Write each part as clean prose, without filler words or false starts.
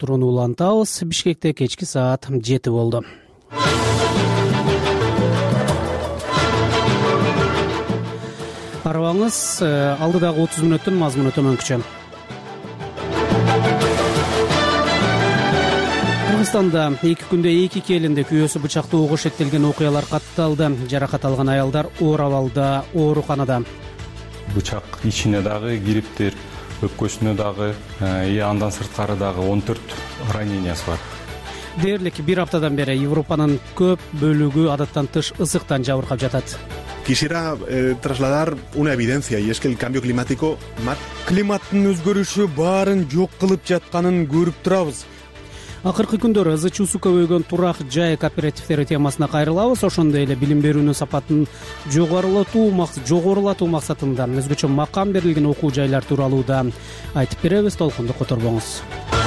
уктурууну улантабыз. Бишкекте кечки саат 7 болду. Арыбаңыз, алдыдагы 30 мүнөттүн мазмуну төмөнкүчө. Кыргызстанда 2 күндө 2 келинде күйөөсү бычактоого шектелген окуялар катталды. Жаракат алган аялдар оор абалда ооруканада. Бычак ичине дагы кириптир, өпкөсүнө дагы, андан сырткары дагы 14 ранениясы бар. Дээрлик бир аптадан бери Европанын көп бөлүгү адаттан тыш ысыктан жабыркап жатат. Quisiera trasladar una evidencia y es que el cambio climático климаттын өзгөрүшү баарын жок кылып жатканын көрүп турабыз. Акыркы күндөрү ызы чуусу көбөйгөн турак жай кооперативдери темасына кайрылабыз. Ошондой эле билим берүүнүн сапатын жогорулатуу максатында өзгөчө макам берилген окуу жайлар тууралуу да айтып беребиз. Толкунду которбоңуз.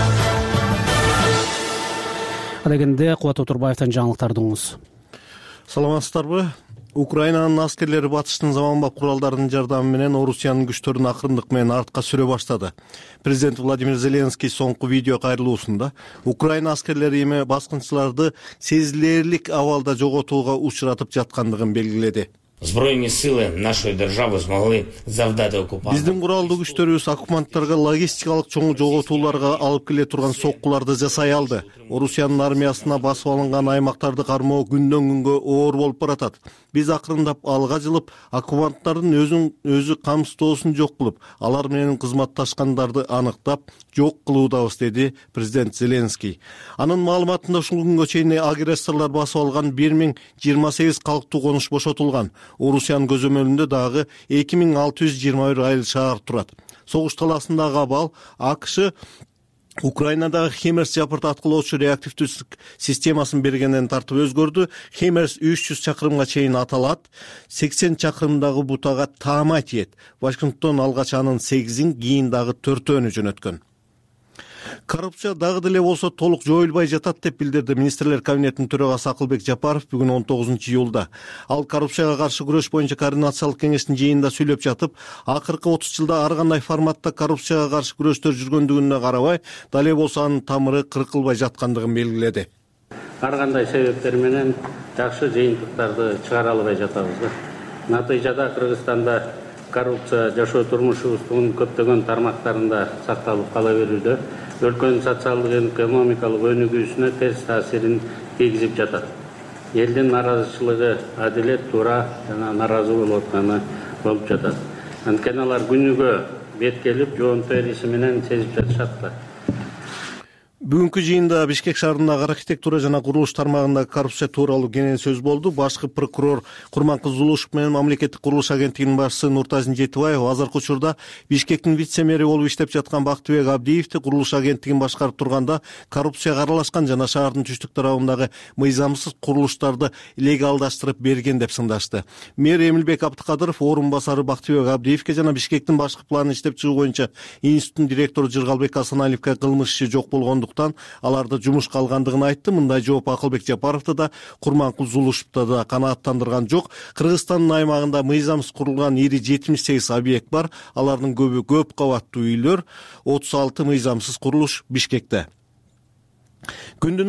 Адегенде Кубат Отурбаевдин жаңылыктарды угуңуз. Саламатсыздарбы? Украинанын аскерлери батыштын заманбап куралдарынын жардамы менен Орусиянын күчтөрүн акырындык менен артка сүрө баштады. Президент Владимир Зеленский соңку видео кайрылуусунда Украина аскерлери эми баскынчыларды сезилерлик абалда жоготууга учуратып жаткандыгын белгиледи. Збройні сили нашої держави змогли завдати окупантам. Биздин куралдуу күчтөрүбүз оккупанттарга логистикалык чоң жоготууларга алып келе турган соккуларды жасай алды. Орусиянын армиясына басып алынган аймактарды кармоо күндөн күнгө оор болуп баратат. Биз акырындап алга жылып, оккупанттардын өзү камсыздоосун жок кылып, алар менен кызматташкандарды аныктап, жок кылуудабыз, деди президент Зеленский. Анын маалыматында ушул күнгө чейин агрессорлор басып алган 1028 калктуу конуш бошотулган. Орусиянын көзөмөлүндө дагы 2621 айыл шаар турат. Согуш таласындагы абал АКШ Украинадагы Химерс жапырт аткылоочу реактивдүү системасын бергенден тартып өзгөрдү. Химерс 300 чакырымга чейин аталат. 80 чакырымдагы бутага таамай тиет. Вашингтон алгач анын 8-ин, кийин дагы 4-өнү жөнөткөн. Коррупция дагы деле болсо толук жоюлбай жатат деп билдирди министрлер кабинетинин төрагасы Акылбек Жапаров бүгүн 19-июлда. Ал коррупцияга каршы күрөш боюнча координациялык кеңештин жыйынында сүйлөп жатып, акыркы 30 жылда ар кандай форматта коррупцияга каршы күрөштөр жүргөндүгүнө карабай, дале болсо анын тамыры кыркылбай жаткандыгын белгиледи. Ар кандай себептер менен жакшы жыйынтыктарды чыгара албай жатабыз. Натыйжада Кыргызстанда коррупция жашоо турмушубуздун көптөгөн тармактарында сакталып кала берүүдө, өлкөнүн социалдык экономикалык өнүгүүсүнө терс таасирин тийгизип жатат. Элдин наразычылыгы адилет, туура жана наразы болуп атканы болуп жатат. Анткени алар күнүгө беткелип, жоонту эриси менен сезип жатышат. Бүгүнкү жыйында Бишкек шаарындагы архитектура жана курулуш тармагындагы коррупция тууралуу кенен сөз болду. Башкы прокурор Курманкул Зулушев менен мамлекеттик курулуш агенттигинин башчысы Нуртазин Жетибаев азыркы учурда Бишкектин вице-мэри болуп иштеп жаткан Бактыбек Абдиевди курулуш агенттигин башкарып турганда коррупцияга аралашкан жана шаардын түштүк тарабындагы мыйзамсыз курулуштарды легалдаштырып берген деп сындашты. Мэр Эмилбек Абдыкадыров орун басары Бактыбек Абдиевке жана Бишкектин башкы планын иштеп чыгуу боюнча институттун директору Жыргалбек Асаналиевке кылмыш иши жок болгондуктан аларды жумушка алгандыгын айтты. Мындай жооп Акылбек Жапаровду да, Курманкул Зулушевду да канааттандырган жок. Кыргызстандын аймагында мыйзамсыз курулган ири 78 объект бар. Алардын көбү көп кабаттуу үйлөр, 36 мыйзамсыз курулуш Бишкекте. Күндүн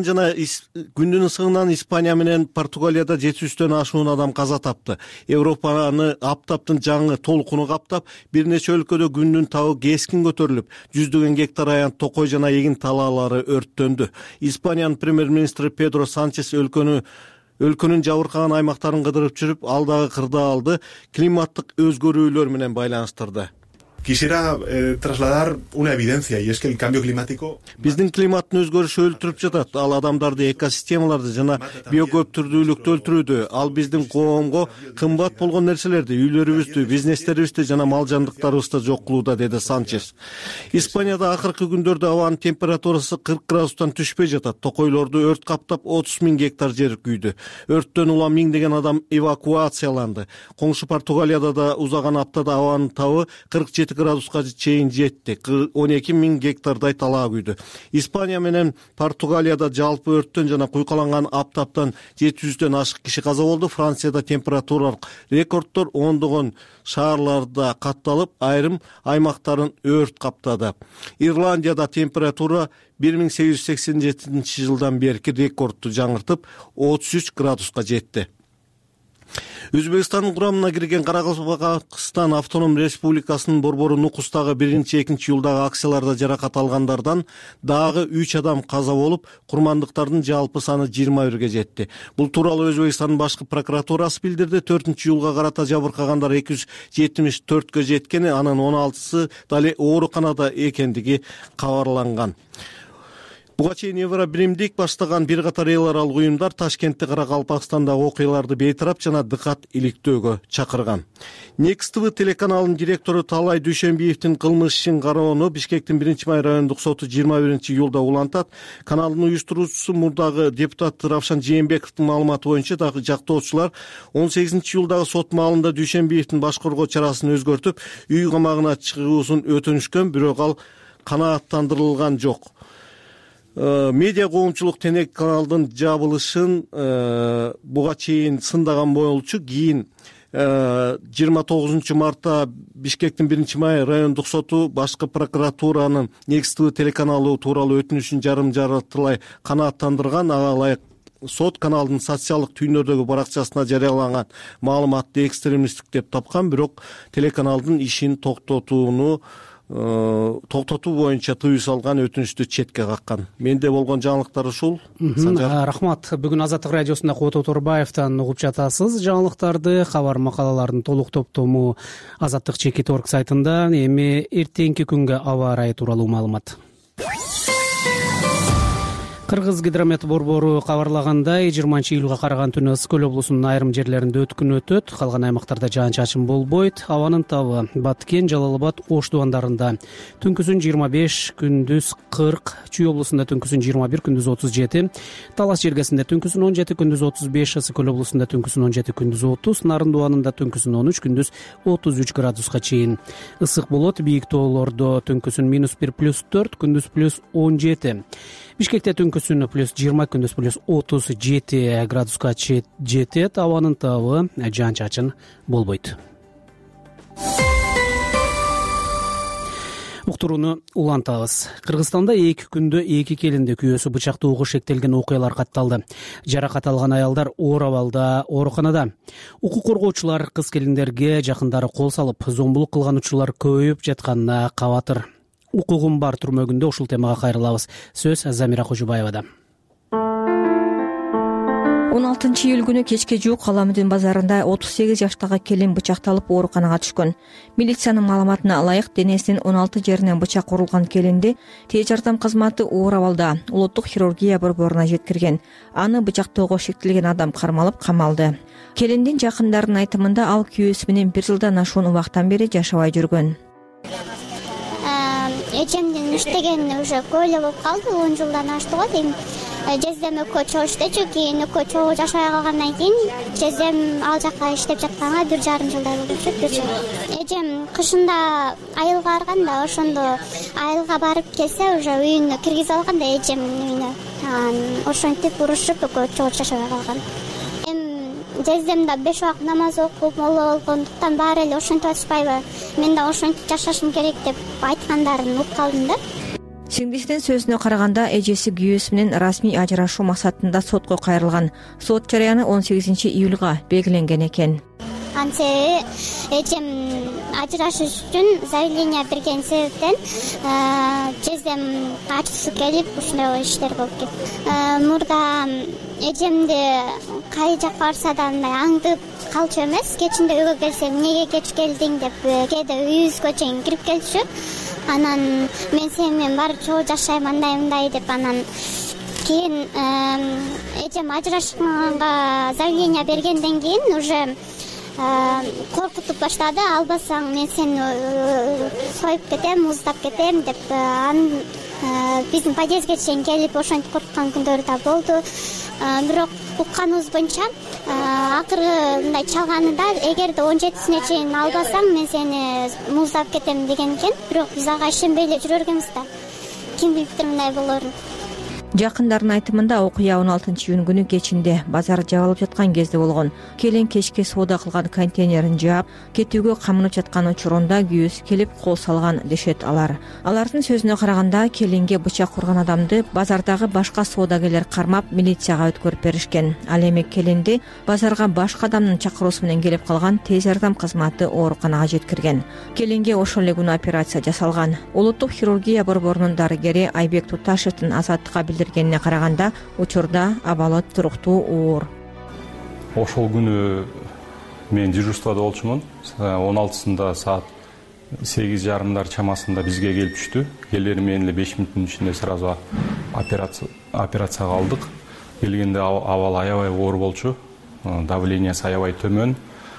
ысыгынан Испания менен Португалияда 700-төн ашуун адам каза тапты. Европаны аптаптын жаңы толкуну каптап, бир нече өлкөдө күндүн табы кескин көтөрүлүп, жүздөгөн гектар аян токой жана эгин талаалары өрттөндү. Испаниянын премьер-министри Педро Санчес өлкөнүн жабыркаган аймактарын кыдырып жүрүп, алдагы кырдаалды климаттык өзгөрүүлөр менен байланыштырды. Quisiera trasladar una evidencia y es que el cambio climático Биздин климаттын өзгөрүшү өлтүрүп жатат. Ал адамдарды, экосистемаларды жана биокөптүрдүүлүктү өлтүрүүдө. Ал биздин коомго кымбат болгон нерселерди, үйлөрүбүздү, бизнестерибизди жана мал жандыктарыбызды жок кылууда, деди Санчес. Испанияда акыркы күндөрдө абанын температурасы 40 градустан түшпөй жатат. Токойлорду өрт каптап 30 000 гектар жер күйдү. Өрттөн улам миңдеген адам эвакуацияланды. Коңшу Португалияда да узаган аптада абанын табы 47 градуска чейин жетти. 12 000 гектардай талаа күйдү. Испания менен Португалияда жалпы өрттөн жана куйкаланган аптаптан 700дөн ашык киши каза болду. Францияда температуралык рекорддор ондогон шаарларда катталып, айрым аймактарын өрт каптады. Ирландияда температура 1887 жылдан берки рекордду жаңыртып 33 градуска жетти. Өзбекстандын курамына кирген Каракалпакстан автоном республикасынын Борбору Нукустагы 1-2 июлдагы акцияларда жаракат алгандардан дагы 3 адам каза болуп, курмандыктардын жалпы саны 21ге жетти. Бул тууралуу Өзбекстандын башкы прокуратурасы билдирди. 4-июлга карата жабыркагандар 274кө жеткени, анын 16сы дали ооруканада экендиги кабарланган. Буга чейин Евробиримдик баштаган бир катар эл аралык уюмдар Ташкентте Каракалпакстандагы окуяларды бейтарап жана дыкат иликтөөгө чакырган. Next TV телеканалынын директору Талай Дүйшөнбиевдин кылмыш ишин кароону Бишкектин 1-май райондук соту 21-июлда улантат. Каналдын уюштуруучусу мурдагы депутат Равшан Жээнбековдун маалыматы боюнча дагы жактоочулар 18-июлдагы сот маалында Дүйшөнбиевдин баш коргоо чарасын өзгөртүп, үй камагына чыгуусун өтүнүшкөн, бирок ал канааттандырылган жок. Медиа коомчулук телеканалдын жабылышын буга чейин сындаган болчу. Кийин 29 мартта Бишкектин 1-май райондук соту башкы прокуратуранын Next TV телеканалы тууралуу өтүнүшүн жарым-жартылай канааттандырган. Ага ылайык сот каналдын социалдык түйүнөрдөгү баракчасына жарыялаган маалыматты экстремисттик деп тапкан, бирок телеканалдын ишин токтотуу боюнча тыюу салган, өтүнүштү четке каккан. Менде болгон жаңылыктар ушул. Рахмат. Бүгүн Азаттык радиосунда Кубат Оторбаевден угуп жатасыз жаңылыктарды. Кабар макалалардын толук топтому Азаттык Чекит.орг сайтында. Эми эртеңки күнгө аба ырайы тууралуу маалымат. Кыргыз гидромет борбору кабарлагандай, 20-июлга караган түнү Ысык Көл облусунун айрым жерлеринде өткүн өтөт, калган аймактарда жаан-чачын болбойт. Абанын табы Баткен, Жалал Абад, Ош тубандарында түнкүсүн 25, күндүз 40, Чүй облусунда түнкүсүн 21, күндүз 37, Талас жергесинде түнкүсүн 17, күндүз 35, Ысык Көл облусунда түнкүсүн 17, күндүз 30, Нарын дубанында түнкүсүн 13, күндүз 33 градуска чейин ысык болот. Бийик тоолордо түнкүсүн -1, +4, күндүз +17. Бишкекте түнкүсүн +20, күндүз +37 градуска жетет. Абанын табы жаан-чачын болбойт. Уктурууну улантабыз. Кыргызстанда 2 күндө 2 келинде күйөөсү бычактуу угу шектелген окуялар катталды. Жаракат алган аялдар оор абалда ооруканада. Укук коргоочулар кыз келиндерге жакындары кол салып, зомбулук кылган учурлар көбөйүп жатканына кабатыр. Укугум бар түрмөгүндө ушул темага кайрылабыз. Сөз Замира Кожубаевада. 16-июль күнү кечке жуук Ала Мүдүн базарында 38 жаштагы келин бычакталып ооруканага түшкөн. Милициянын маалыматына ылайык, денесинин 16 жеринен бычак урулган келинди тез жардам кызматы оор абалда улуттук хирургия борборуна жеткирген. Аны бычактоого шектелген адам кармалып камалды. Келиндин жакындарынын айтымында ал күйөөсү менен 1 жылдан ашуун убактан бери жашабай жүргөн. Эжемдин иштегенине уже көп эле болуп калды, 10 жылдан ашты го дейм. Жездем экөө чогуу иштечү, кийин экөө чогуу жашабай калгандан кийин жездем ал жака иштеп жатканга 1,5 жылдай болуп. Эжем кышында айылга барган да, ошондо айылга барып келсе уже үйүнө киргизе алган да, эжемдин үйүнө. Ошентип урушуп экөө чогуу жашабай калган. Жездем да 5 убакыт намаз окуп, моло болгондуктан баары эле ошентип атышпайбы? Мен да ошентип жашашым керек деп айткандарын угуп калдым да. Сиңдисинин сөзүнө караганда, эжеси күйөөсү менен расмий ажырашуу максатында сотко кайрылган. Сот жарыяны 18-июлга белгиленген экен. Антсе эжем ажырашыш үчүн заявление берген себептен жездем ачысы келип ушундай иштер болуп кетти. Мурда эжемди кай жакка барса да андай аңдып калчу эмес. Кечинде үйгө келсем, эмнеге кеч келдиң деп кээде үйүбүзгө чейин кирип келчү. Анан мен сени менен барып чогуу жашайм, андай деп, анан кийин эжем ажырашканга заявление бергенден кийин уже коркутуп баштады. Албасаң мен сени союп кетем, уздап кетем деп, биздин подъездге чейин келип ошентип коркуткан күндөр да болду. Бирок укканыбыз боюнча акыркы мындай чалганында эгерде 17-сине чейин албасаң мен сени муздап кетем деген экен. Бирок биз ага ишенбей эле жүрө бергенбиз да. Ким билиптир мындай болоорун. Жакындардын айтымында окуя 16-июнь күнү кечинде базар жабылып жаткан кезде болгон. Келин кечке соода кылган контейнерин жаап, кетүүгө камынып жаткан учурунда күйөөсү келип кол салган дешет алар. Алардын сөзүнө караганда, келинге бычак урган адамды базардагы башка соодагерлер кармап, милицияга өткөрүп беришкен. Ал эми келинди базарга башка адамдын чакыруусу менен келип калган тез жардам кызматы ооруканага жеткирген. Келинге ошол эле күнү операция жасалган. Улуттук хирургия борборунун дарыгери Айбек Туташевдин Азаттыкка билдиргенине караганда, учурда абалы туруктуу оор. Ошол күнү мен дежурствода болчумун. 16-сында саат 8:30 чамасында бизге келип түштү. Келери менен эле 5 мүнөттүн ичинде сразу операцияга алдык. Келгенде абалы аябай оор болчу. Давлениясы аябай төмөн.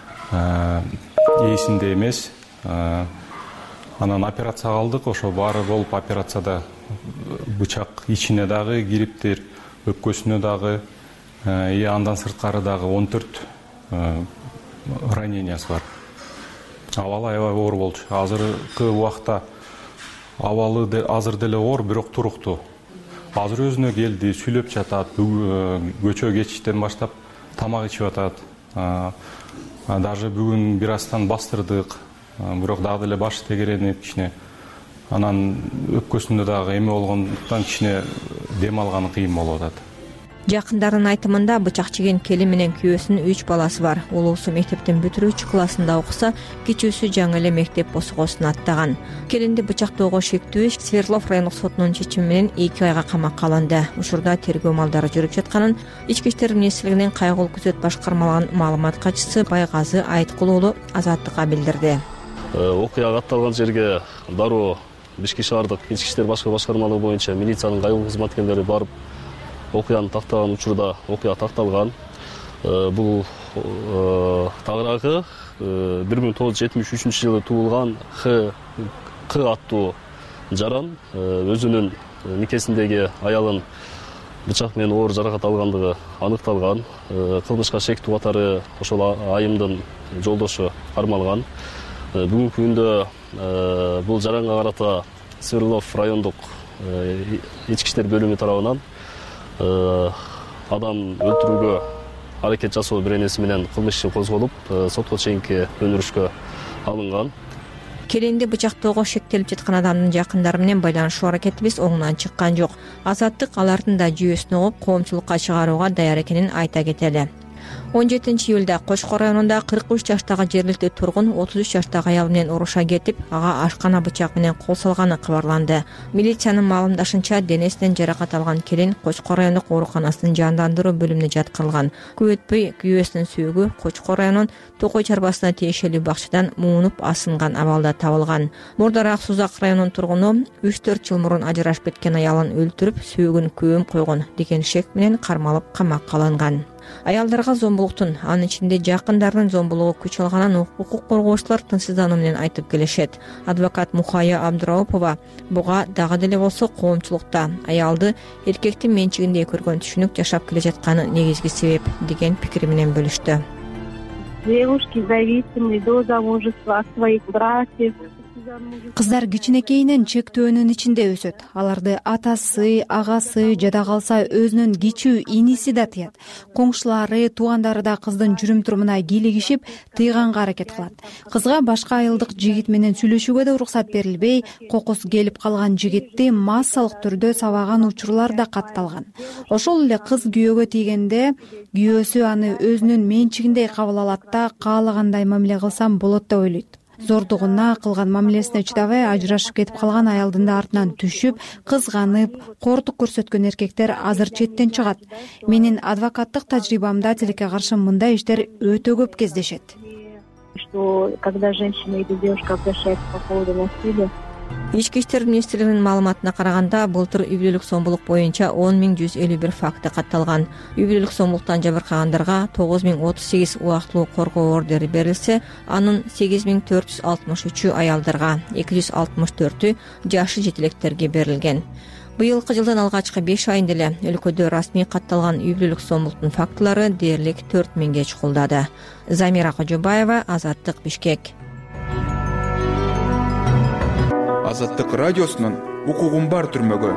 Эсинде эмес. Анан операцияга алдык. Ошо баары болуп операцияда бычак ичине дагы кириптир, өпкөсүнө дагы, андан сырткары дагы 14 ранениясы бар. Абалы аябай оор болчу. Азыркы убакта абалы азыр деле оор, бирок туруктуу. Азыр өзүнө келди, сүйлөп жатат, көчө кечиштен баштап тамак ичип атат. Даже бүгүн бир астан бастырдык, бирок дагы деле башы тегеренип кичине. Анан өпкөсүндө дагы эме болгондуктан кичине дем алганы кыйын болуп атат. Жакындардын айтымында бычак жеген келин менен күйөөсүнүн 3 баласы бар. Улуусу мектептин бүтүрүүчү классында окуса, кичүүсү жаңы эле мектеп босгосун аттаган. Келинди бычактоого шектүү Свердлов райондук сотунун чечими менен 2 айга камакка алынды. Учурда тергөө малдары жүрүп жатканын Ички иштер министрлигинин кайгылуу күзөт башкармалыгынын маалымат катчысы Байгазы Айткул уулу Азаттыкка билдирди. Окуя катталган жерге дароо Бишкек шаардык ички иштер башкармалыгы боюнча милициянын кайгылуу кызматкерлери барып, окуяны тактаган учурда окуя такталган. Бул тагыраагы 1973 жылы туулган К аттуу жаран өзүнүн никесиндеги аялын бычак менен оор жаракат алгандыгы аныкталган. Кылмышка шектүү катары ошол айымдын жолдошу кармалган. Бүгүнкү күндө бул жаранга карата Свердлов райондук ички иштер бөлүмү тарабынан адам өлтүрүүгө аракет жасоо беренеси менен кылмыш иши козголуп, сотко чейинки өндүрүшкө алынган. Келинди бычактоого шектелип жаткан адамдын жакындары менен байланышуу аракетибиз оңунан чыккан жок. Азаттык алардын да жүйөсүн угуп, коомчулукка чыгарууга даяр экенин айта кетели. 17 июлда Кочкор районунда 43 жаштагы жергиликтүү тургун 33 жаштагы аял менен уруша кетип, ага ашкана бычак менен кол салганы кабарланды. Милициянын маалымдашынча, денесинен жаракат алган келин Кочкор райондук ооруканасынын жандандыруу бөлүмүнө жаткырылган. Көп өтпөй күйөөсүнүн сөөгү Кочкор районунун Токой чарбасына тиешелүү бакчадан муунуп асынган абалда табылган. Мурдараак Сузак районунун тургуну 3-4 жыл мурун ажырашып кеткен аялын өлтүрүп, сөөгүн көм койгон деген шек менен кармалып камакка алынган. Аялдарга зомбулуктун, анын ичинде жакындарынын зомбулугу күч алганын укук коргоочулар тынчсыздануу менен айтып келишет. Адвокат Мухая Абдыраупова буга дагы деле болсо коомчулукта аялды эркектин менчигинде көргөн түшүнүк жашап келе жатканы негизги себеп деген пикири менен бөлүштү. Девушки зависимы до замужества от своих братьев. Кыздар кичинекейинен чектөөнүн ичинде өсөт. Аларды атасы, агасы жада калса өзүнүн кичүү иниси да тыят. Коңшулары, туугандары да кыздын жүрүм-турумуна кийлигишип, тыйганга аракет кылат. Кызга башка айылдык жигит менен сүйлөшүүгө да уруксат берилбей, кокусу келип калган жигитти массалык түрдө сабаган учурлар да катталган. Ошол эле кыз күйөөгө тийгенде, күйөөсү аны өзүнүн менчигиндей кабыл алат да, каалагандай мамиле кылсам болот деп ойлойт. Зордугуна кылган мамилесине чыдабай ажырашып кетип калган аялдын да артынан түшүп, кызганып, кортук көрсөткөн эркектер азыр четтен чыгат. Менин адвокаттык тажрыйбамда тилекке каршы мындай иштер өтө көп кездешет. Что когда женщина или девушка обращается по поводу насилия. Ички иштер министрлигинин маалыматына караганда, былтыр үй бүлөлүк зомбулук боюнча 10151 факты катталган. Үй бүлөлүк зомбулуктан жабыркагандарга 9038 убактылуу коргоо ордери берилсе, анын 8463 аялдарга, 264 жашы жетилектерге берилген. Быйылкы жылдын алгачкы 5 айында эле өлкөдө расмий катталган үй бүлөлүк сомдуктун фактылары дээрлик 4000ге чукулдады. Замира Кожобаева, Азаттык, Бишкек. Азаттык радиосунун укугум бар түрмөгө.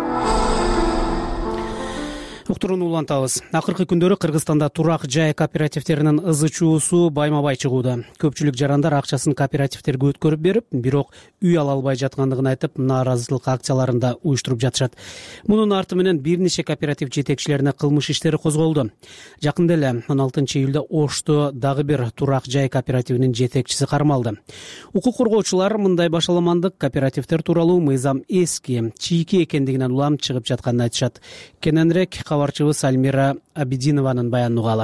Уктурууну улантабыз. Акыркы күндөрү Кыргызстанда турак жай кооперативтеринин ызы чуусу байма-бай чыгууда. Көпчүлүк жарандар акчасын кооперативтерге өткөрүп берип, бирок үй ала албай жаткандыгын айтып, нааразычылык акцияларында уюштуруп жатышат. Мунун арты менен бир нече кооператив жетекчилерине кылмыш иштери козголду. Жакында эле 16-июлда Ошто дагы бир турак жай кооперативинин жетекчиси кармалды. Укук коргоочулар мындай башаламандык кооперативдер тууралуу мыйзам эски, чийки экендигинен улам чыгып жатканын айтышат. Кененирээк кабарчыбыз Альмира Абидинованын баянын угалы.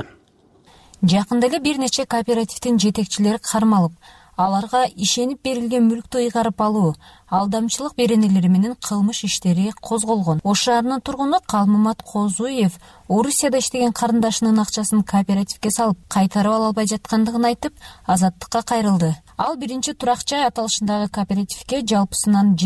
Жакында эле бир нече кооперативдин жетекчилери кармалып, аларга ишенип берилген мүлктү ыйгарып алуу, алдамчылык беренелери менен кылмыш иштери козголгон. Ош шаарынын тургуну Калмымат Козуев Орусияда иштеген карындашынын акчасын кооперативге салып, кайтарып ала албай жаткандыгын айтып, Азаттыкка кайрылды. Ал биринчи турак жай аталышындагы кооперативге жалпысынан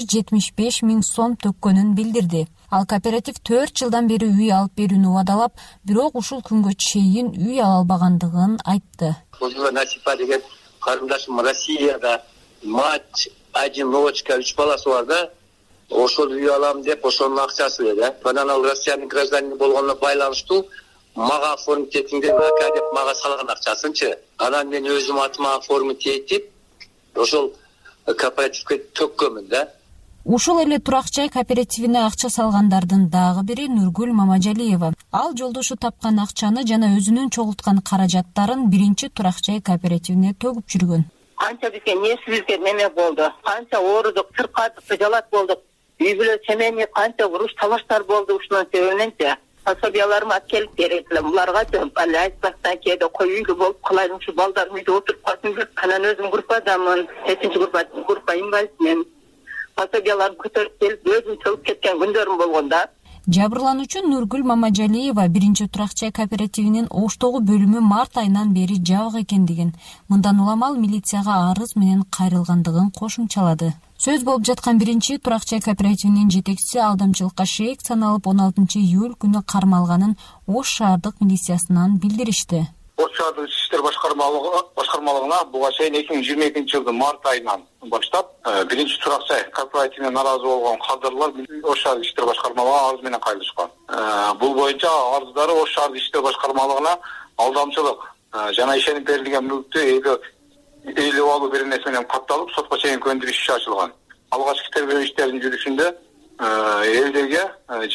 775 000 сом төккөнүн билдирди. Ал кооператив 4 жылдан бери үй алып берүүнү убадалап, бирок ушул күнгө чейин үй ала албагандыгын айтты. Насипа деген карындашым Россияда, мать, одиночка, 3 баласы бар да. Ошол үй алам деп, ошонун акчасы эле. Анан ал Россиянын гражданины болгонуна байланыштуу мага оформить этиң деп мага салган акчасынчы. Анан мен өзүм атыма оформить этип, ошол кооперативге төккөнмүн да. Ушул эле турак жай кооперативине акча салгандардын дагы бири Нургүл Мамажалиева. Ал жолдошу тапкан акчаны жана өзүнүн чогулткан каражаттарын биринчи турак жай кооперативине төгүп жүргөн. Канча бизге несибизге неме болду, канча оорудук, сыркаттык, жалат болдук. Үй бүлө семейный канча уруш талаштар болду ушунун себебинен. Пособияларымы келип берет эле. Буларга ал айтпастан кээде кой үйлүү болуп калайын, ушу балдар үйдө отуруп калсын деп. Анан өзүм группадамын, 7-чи группа инвалидмин. Пособияларым көтөрүп келип, өзүм чөгүп кеткен күндөрүм болгон да. Жабырлануучу Нургүл Мамажалиева биринчи турак жай кооперативинин Оштогу бөлүмү март айынан бери жабык экендигин, мындан улам ал милицияга арыз менен кайрылгандыгын кошумчалады. Сөз болуп жаткан биринчи турак жай кооперативинин жетекчиси алдамчылыкка шек саналып 16-июль күнү кармалганын Ош шаардык милициясынан билдиришти. Ош шаардык иштер башкармалыгына буга чейин 2022-жылдын март айынан баштап биринчи турак жай кооперативине наразы болгон кадрлар Ош шаардык иштер башкармалыгына арыз менен кайрылышкан. Бул боюнча арыздары Ош шаардык иштер башкармалыгына алдамчылык жана ишенип берилген мүлктү ээлеп алуу беренеси менен катталып, сотко чейинки өндүрүш иши ачылган. Алгачкы тергөө иштеринин жүрүшүндө элдерге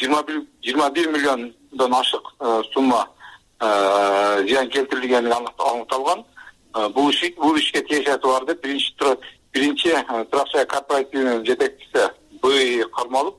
21 миллиондон ашык сумма зыян келтирилгени аныкталган. Бул ишке тиешеси бар деп биринчи турак жай кооперативинин жетекчиси бый кармалып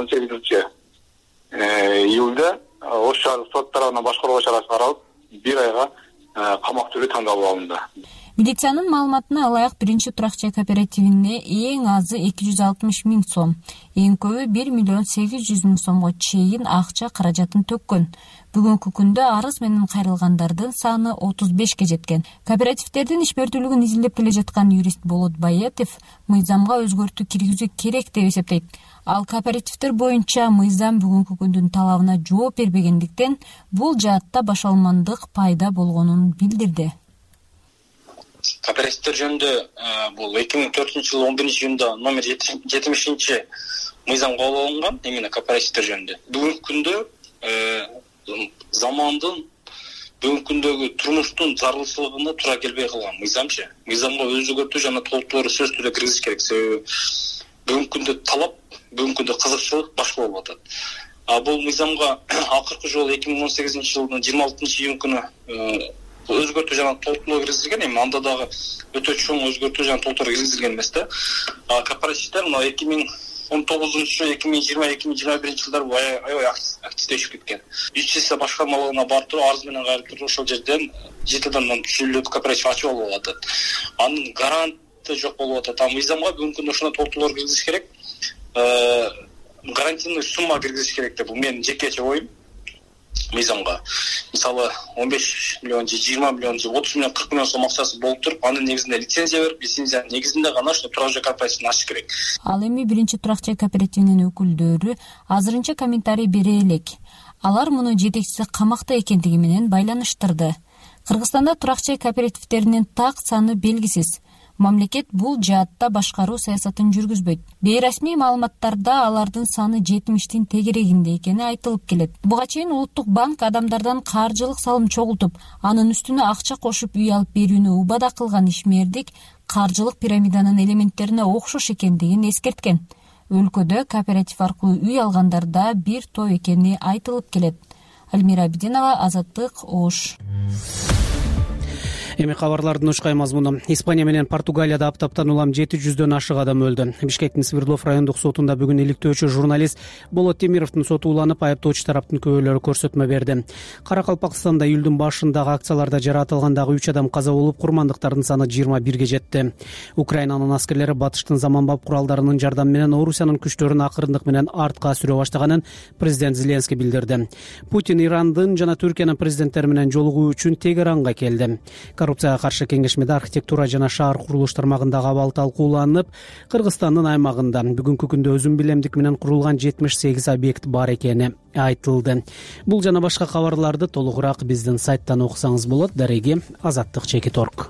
18-июлда Ош шаардык сот тарабынан башкаруу чарасы каралып, 1 айга камак түрү тандалып алынды. Милициянын маалыматына ылайык биринчи турак жай кооперативине эң азы 260 000 сом, эң көбү 1 800 000 сомго чейин акча каражатын төккөн. Бүгүнкү күндө арыз менен кайрылгандардын саны 35ке жеткен. Кооперативдердин ишмердүүлүгүн изилдеп келе жаткан юрист Болот Баятов мыйзамга өзгөртүү киргизүү керек деп эсептейт. Ал кооперативдер боюнча мыйзам бүгүнкү күндүн талабына жооп бербегендиктен бул жаатта башалмандык пайда болгонун билдирди. Кооперативдер жөнүндө бул 2004-жылы 11-июнда номер 70 мыйзам кабыл алынган, именно кооперативдер жөнүндө. Бүгүнкү күндө замандын бүгүнкү күндөгү турмуштун зарылчылыгына туура келбей калган мыйзамчы. Мыйзамга өзгөртүү жана толуктоолор сөзсүз түрдө киргизиш керек. Себеби бүгүнкү күндө талап, бүгүнкү күндө кызыкчылык башка болуп атат. Бул мыйзамга акыркы жолу 2018-жылдын 26-июнь күнү өзгөртүү жана толуктоолор киргизилген. Эми анда дагы өтө чоң өзгөртүү жана толуктоолор киргизилген эмес да. Кооперативдер 2019-2020-2021 жылдары аябай активдешип кеткен. Юстиция башкармалыгына барып туруп арыз менен кайрылып туруп ошол жерден жетидан чүйлүү кооператив ачып алып атат. Анын гаранты жок болуп атат. Мыйзамга бүгүнкү күндө ошондой толуктоолор киргизиш керек. Гарантийный сумма киргизиш керек деп бул менин жекече оюм. мыйзамга. Мисалы 15 миллион же 20 миллион же 30 миллион 40 миллион сом акчасы болуп туруп, анын негизинде лицензия берип, лицензиянын негизинде гана ошо турак жай кооперативин ачыш керек. Ал эми биринчи турак жай кооперативинин өкүлдөрү азырынча комментарий бере элек. Алар муну жетекчиси камакта экендиги менен байланыштырды. Кыргызстанда турак жай кооперативдеринин так саны белгисиз. Мамлекет бул жаатта башкаруу саясатын жүргүзбөйт. Бейрасмий маалыматтарда алардын саны 70тин тегерегинде экени айтылып келет. Буга чейин Улуттук банк адамдардан каржылык салым чогултуп, анын үстүнө акча кошуп үй алып берүүнү убада кылган ишмердик каржылык пирамиданын элементтерине окшош экендигин эскерткен. Өлкөдө кооператив аркылуу үй алгандарда бир топ экени айтылып келет. Альмира Абидинова, Азаттык, Ош. Эми кабарлардын учкай мазмуну. Испания менен Португалияда аптаптан улам 700дөн ашык адам өлдү. Бишкектин Свердлов райондук сотунда бүгүн иликтөөчү журналист Болот Темировдун соту уланып, айыптоочу тараптын күбөлөрү көрсөтмө берди. Каракалпакстанда июлдун башындагы акцияларда жаратылгандагы 3 адам каза болуп, курмандыктардын саны 21ге жетти. Украинанын аскерлери батыштын заманбап куралдарынын жардамы менен Орусиянын күчтөрүн акырындык менен артка сүрө баштаганын президент Зеленский билдирди. Путин Ирандын жана Түркиянын президенттери менен жолугуу үчүн Тегеранга келди. Коррупцияга каршы кеңешмеде архитектура жана шаар курулуш тармагындагы абал талкууланып, Кыргызстандын аймагында бүгүнкү күндө өзүн билемдик менен курулган 78 объект бар экени айтылды. Бул жана башка кабарларды толугураак биздин сайттан окусаңыз болот. Дареги Азаттык.org.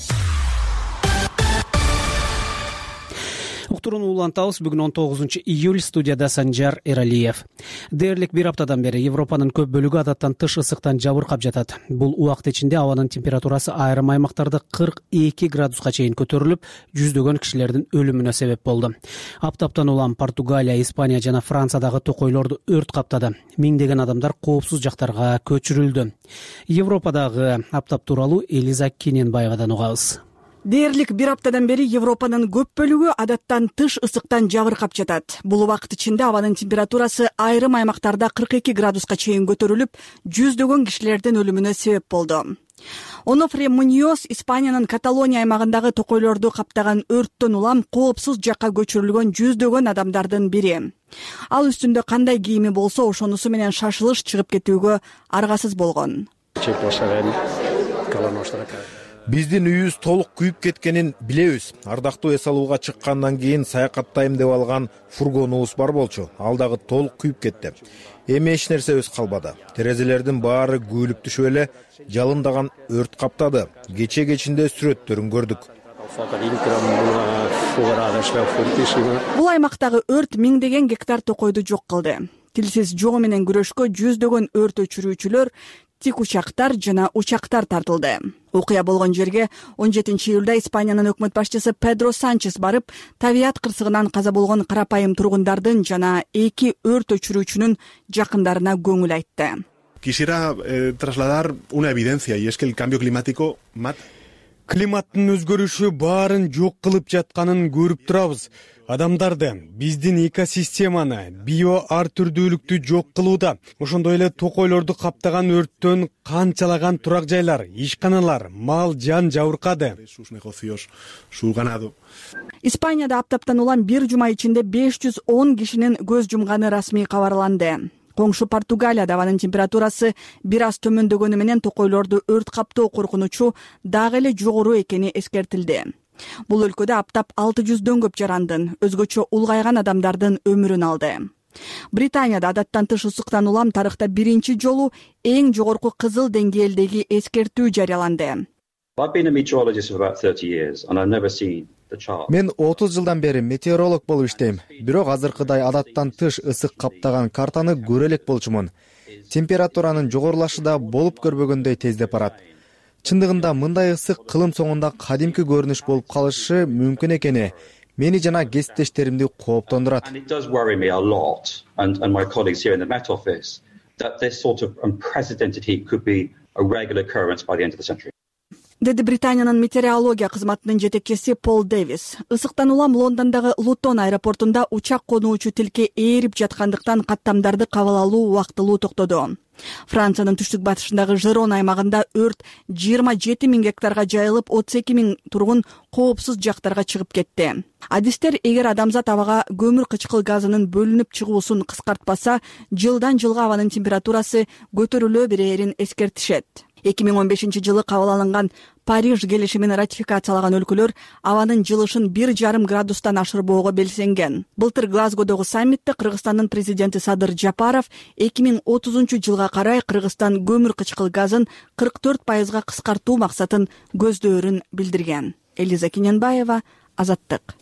Уктурууну улантабыз. Бүгүн 19 июль, студияда Санжар Эралиев. Дээрлик бир аптадан бери Европанын көп бөлүгү адаттан тыш ысыктан жабыркап жатат. Бул убакыт ичинде абанын температурасы айрым аймактарда 42 градуска чейин көтөрүлүп, жүздөгөн кишилердин өлүмүнө себеп болду. Аптаптан улам Португалия, Испания жана Франциядагы токойлорду өрт каптады. Миңдеген адамдар коопсуз жактарга көчүрүлдү. Европадагы аптап тууралуу Элиза Кененбаевадан угабыз. Дээрлик бир аптадан бери Европанын көп бөлүгү адаттан тыш ысыктан жабыркап жатат. Бул убакыт ичинде абанын температурасы айрым аймактарда 42 градуска чейин көтөрүлүп, жүздөгөн кишилердин өлүмүнө себеп болду. Онофре Муньоз Испаниянын Каталония аймагындагы токойлорду каптаган өрттөн улам коопсуз жакка көчүрүлгөн жүздөгөн адамдардын бири. Ал үстүндө кандай кийими болсо, ошонусу менен шашылыш чыгып кетүүгө аргасыз болгон. Биздин үйүбүз толук күйүп кеткенин билебиз. Ардактуу эс алууга чыккандан кийин саякаттайм деп алган фургонубуз бар болчу. Ал дагы толук күйүп кетти. Эми эч нерсебиз калбады. Терезелердин баары күйүлүп түшүп эле жалындаган өрт каптады. Кечинде сүрөттөрүн көрдүк. Бул аймактагы өрт миңдеген гектар токойду жок кылды. Тилсиз жоо менен күрөшкө жүздөгөн өрт өчүрүүчүлөр, тик учактар жана учактар тартылды. Окуя болгон жерге 17 июлда Испаниянын өкмөт башчысы Педро Санчес барып, табият кырсыгынан каза болгон карапайым тургундардын жана 2 өрт өчүрүүчүнүн жакындарына көңүл айтты. Quisiera trasladar una evidencia, y es que el cambio climático mata. Климаттын өзгөрүшү баарын жок кылып жатканын көрүп турабыз. Адамдарды, биздин экосистеманы, био ар түрдүүлүктү жок кылууда. Ошондой эле токойлорду каптаган өрттөн канчалаган турак жайлар, ишканалар, мал жан жабыркады. Испанияда аптаптан улам бир жума ичинде 510 кишинин көз жумганы расмий кабарланды. Коңшу Португалияда абанын температурасы бир аз төмөндөгөнү менен токойлорду өрт каптоо коркунучу дагы эле жогору экени эскертилди. Бул өлкөдө аптап 600дөн көп жарандын, өзгөчө улгайган адамдардын өмүрүн алды. Британияда адаттан тыш ысыктан улам тарыхта биринчи жолу эң жогорку кызыл деңгээлдеги эскертүү жарыяланды. Мен 30 жылдан бери метеоролог болуп иштейм. Бирок азыркыдай адаттан тыш ысык каптаган картаны көрө элек болчумун. Температуранын жогорулашы да болуп көрбөгөндөй тездеп барат. Чындыгында мындай ысык кылым соңунда кадимки көрүнүш болуп калышы мүмкүн экени мени жана кесиптештеримди кооптондурат. деди Британиянын метеорология кызматынын жетекчиси Пол Дэвис. Ысыктан улам Лондондогу Лутон аэропортунда учак конуучу тилке ээрип жаткандыктан каттамдарды кабыл алуу убактылуу токтоду. Франциянын түштүк батышындагы Жерон аймагында өрт 27 000 гектарга жайылып, 32 000 тургун коопсуз жактарга чыгып кетти. Адистер эгер адамзат абага көмүр кычкыл газынын бөлүнүп чыгуусун кыскартпаса, жылдан жылга абанын температурасы көтөрүлө берерин эскертишет. 2015-жылы кабыл алынган Париж келишимин ратификациялаган өлкөлөр абанын жылышын 1,5 градустан ашырбоого белсенген. Былтыр Глазгодогу саммитте Кыргызстандын президенти Садыр Жапаров 2030-жылга карай Кыргызстан көмүр кычкыл газын 44% кыскартуу максатын көздөөрүн билдирген. Элиза Кененбаева, Азаттык.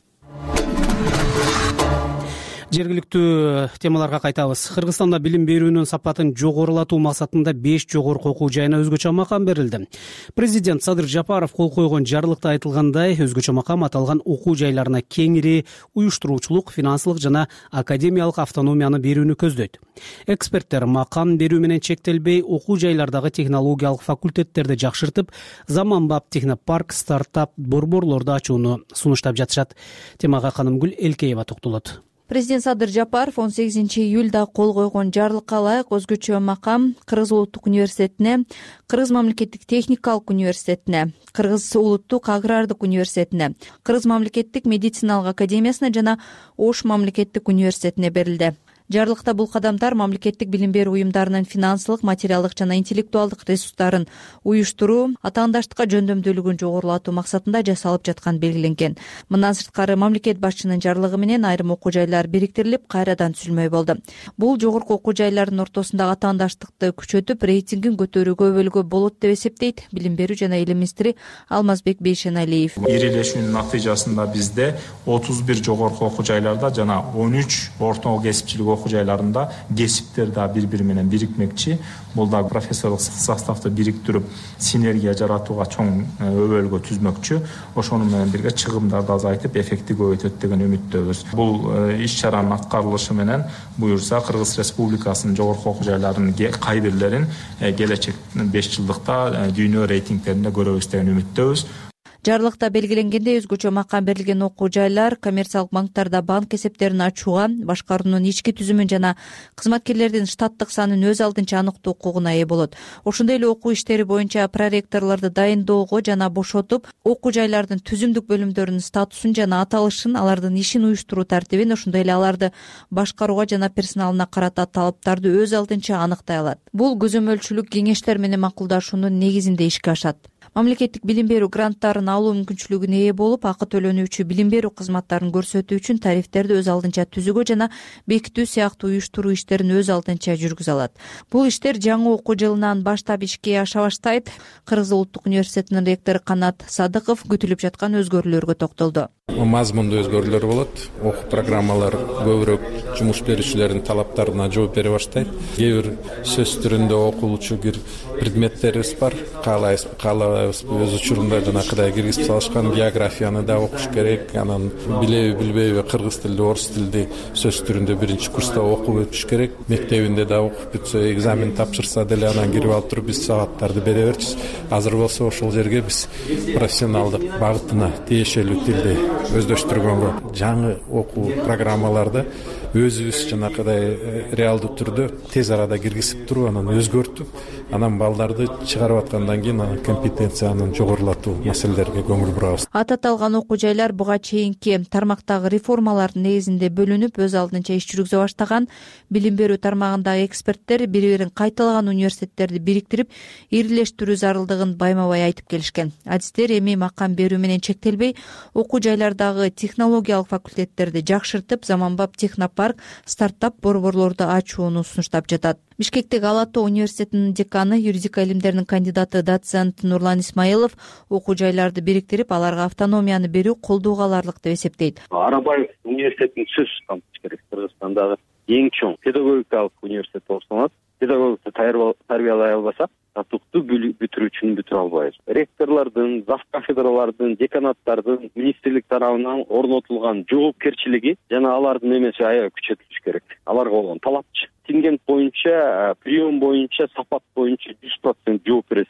Жергиликтүү темаларга кайтабыз. Кыргызстанда билим берүүнүн сапатын жогорулатуу максатында 5 жогорку окуу жайына өзгөчө макам берилди. Президент Садыр Жапаров кол койгон жарлыкта айтылгандай, өзгөчө макам аталган окуу жайларына кеңири уюштуруучулук, финансылык жана академиялык автономияны берүүнү көздөйт. Эксперттер макам берүү менен чектелбей, окуу жайлардагы технологиялык факультеттерди жакшыртып, заманбап технопарк, стартап, борборлорду ачууну сунуштап жатышат. Темага Канымгүл Элкеева токтолот. Президент Садыр Жапаров 18 июлда кол койгон жарлыкка ылайык өзгөчө макам Кыргыз улуттук университетине, Кыргыз мамлекеттик техникалык университетине, Кыргыз улуттук агрардык университетине, Кыргыз мамлекеттик медициналык академиясына жана Ош мамлекеттик университетине берилди. Жарлыкта бул кадамдар мамлекеттик билим берүү уюмдарынын финансылык, материалдык жана интеллектуалдык ресурстарын уюштуруу, атаандаштыкка жөндөмдүүлүгүн жогорулатуу максатында жасалып жатканы белгиленген. Мындан сырткары мамлекет башчынын жарлыгы менен айрым окуу жайлар бириктирилип, кайрадан түзүлмөй болду. Бул жогорку окуу жайлардын ортосундагы атаандаштыкты күчөтүп, рейтингин көтөрүүгө өбөлгө болот деп эсептейт билим берүү жана илим министри Алмазбек Бейшеналиев. Ирилешүүнүн натыйжасында бизде 31 жогорку окуу жайларда жана 13 орто кесипчилик окуу жайларында кесиптер да бири-бири менен бирикмекчи. Бул да профессорлук составты бириктирип, синергия жаратууга чоң өбөлгө түзмөкчү. Ошону менен бирге чыгымдарды азайтып, эффекти көбөйтөт деген үмүттөбүз. Бул иш чаранын аткарылышы менен буюрса Кыргыз Республикасынын жогорку окуу жайларынын кайбирлерин келечек 5 жылдыкта дүйнө рейтингтеринде көрөбүз деген үмүттөбүз. Жарлыкта белгиленгендей, өзгөчө макам берилген окуу жайлар коммерциялык банктарда банк эсептерин ачууга, башкаруунун ички түзүмүн жана кызматкерлердин штаттык санын өз алдынча аныктоо укугуна ээ болот. Ошондой эле окуу иштери боюнча проректорлорду дайындоого жана бошотуп, окуу жайлардын түзүмдүк бөлүмдөрүнүн статусун жана аталышын, алардын ишин уюштуруу тартибин, ошондой эле аларды башкарууга жана персоналына карата талаптарды өз алдынча аныктай алат. Бул көзөмөлчүлүк кеңештер менен макулдашуунун негизинде ишке ашат. Мамлекеттик билим берүү гранттарын алуу мүмкүнчүлүгүнө ээ болуп, акы төлөнүүчү билим берүү кызматтарын көрсөтүү үчүн тарифтерди өз алдынча түзүүгө жана бекитүү сыяктуу уюштуруу иштерин өз алдынча жүргүзө алат. Бул иштер жаңы окуу жылынан баштап ишке аша баштайт. Кыргыз улуттук университетинин ректору Канат Садыков күтүлүп жаткан өзгөрүүлөргө токтолду. Мазмундуу өзгөрүүлөр болот. Окуу программалар көбүрөөк жумуш берүүчүлөрдүн талаптарына жооп бере баштайт. Кээ бир сөз түрүндө окулуучу бир предметтерибиз бар. Каалайбыз өз учурунда жанакыдай киргизип салышкан географияны да окуш керек. Анан билеби билбейби кыргыз тилди, орус тилди сөз түрүндө биринчи курста окуп өтүш керек. Мектебинде да окуп бүтсө, экзамен тапшырса деле анан кирип алып туруп биз сабаттарды бере берчүбүз. Азыр болсо ошол жерге биз профессионалдык багытына тиешелүү тилди өздөштүргөнгө жаңы окуу программаларды өзүбүз жанакыдай реалдуу түрдө тез арада киргизип туруп, анан өзгөртүп, анан балдарды чыгарып аткандан кийин компетенциянын жогорулатуу маселелерге көңүл бурабыз. Аталган окуу жайлар буга чейинки тармактагы реформалардын негизинде бөлүнүп, өз алдынча иш жүргүзө баштаган. Билим берүү тармагындагы эксперттер бири-бирин кайталаган университеттерди бириктирип, ирилештирүү зарылдыгын байма-бай айтып келишкен. Адистер эми макам берүү менен чектелбей, окуу жайлардагы технологиялык факультеттерди жакшыртып, заманбап технопарк, стартап, борборлорду ачууну сунуштап жатат. Бишкектеги Ала Тоо университетинин деканы, юридика илимдеринин кандидаты доцент Нурлан Исмаилов окуу жайларды бириктирип, аларга автономияны берүү колдоого аларлык деп эсептейт. Арабаев университетин сөзсүз камтыш керек. Кыргызстандагы эң чоң педагогикалык университет болуп саналат. Педагогду тарбиялай албасак, татыктуу бүтүрүүчүнү бүтүрө албайбыз. Ректорлордун, зав кафедралардын, деканаттардын министрлик тарабынан орнотулган жоопкерчилиги жана алардын эмеси аябай күчөтүлүш керек. Аларга болгон талапчы. Контингент боюнча, прием боюнча, сапат боюнча 100% жооп бересиң да.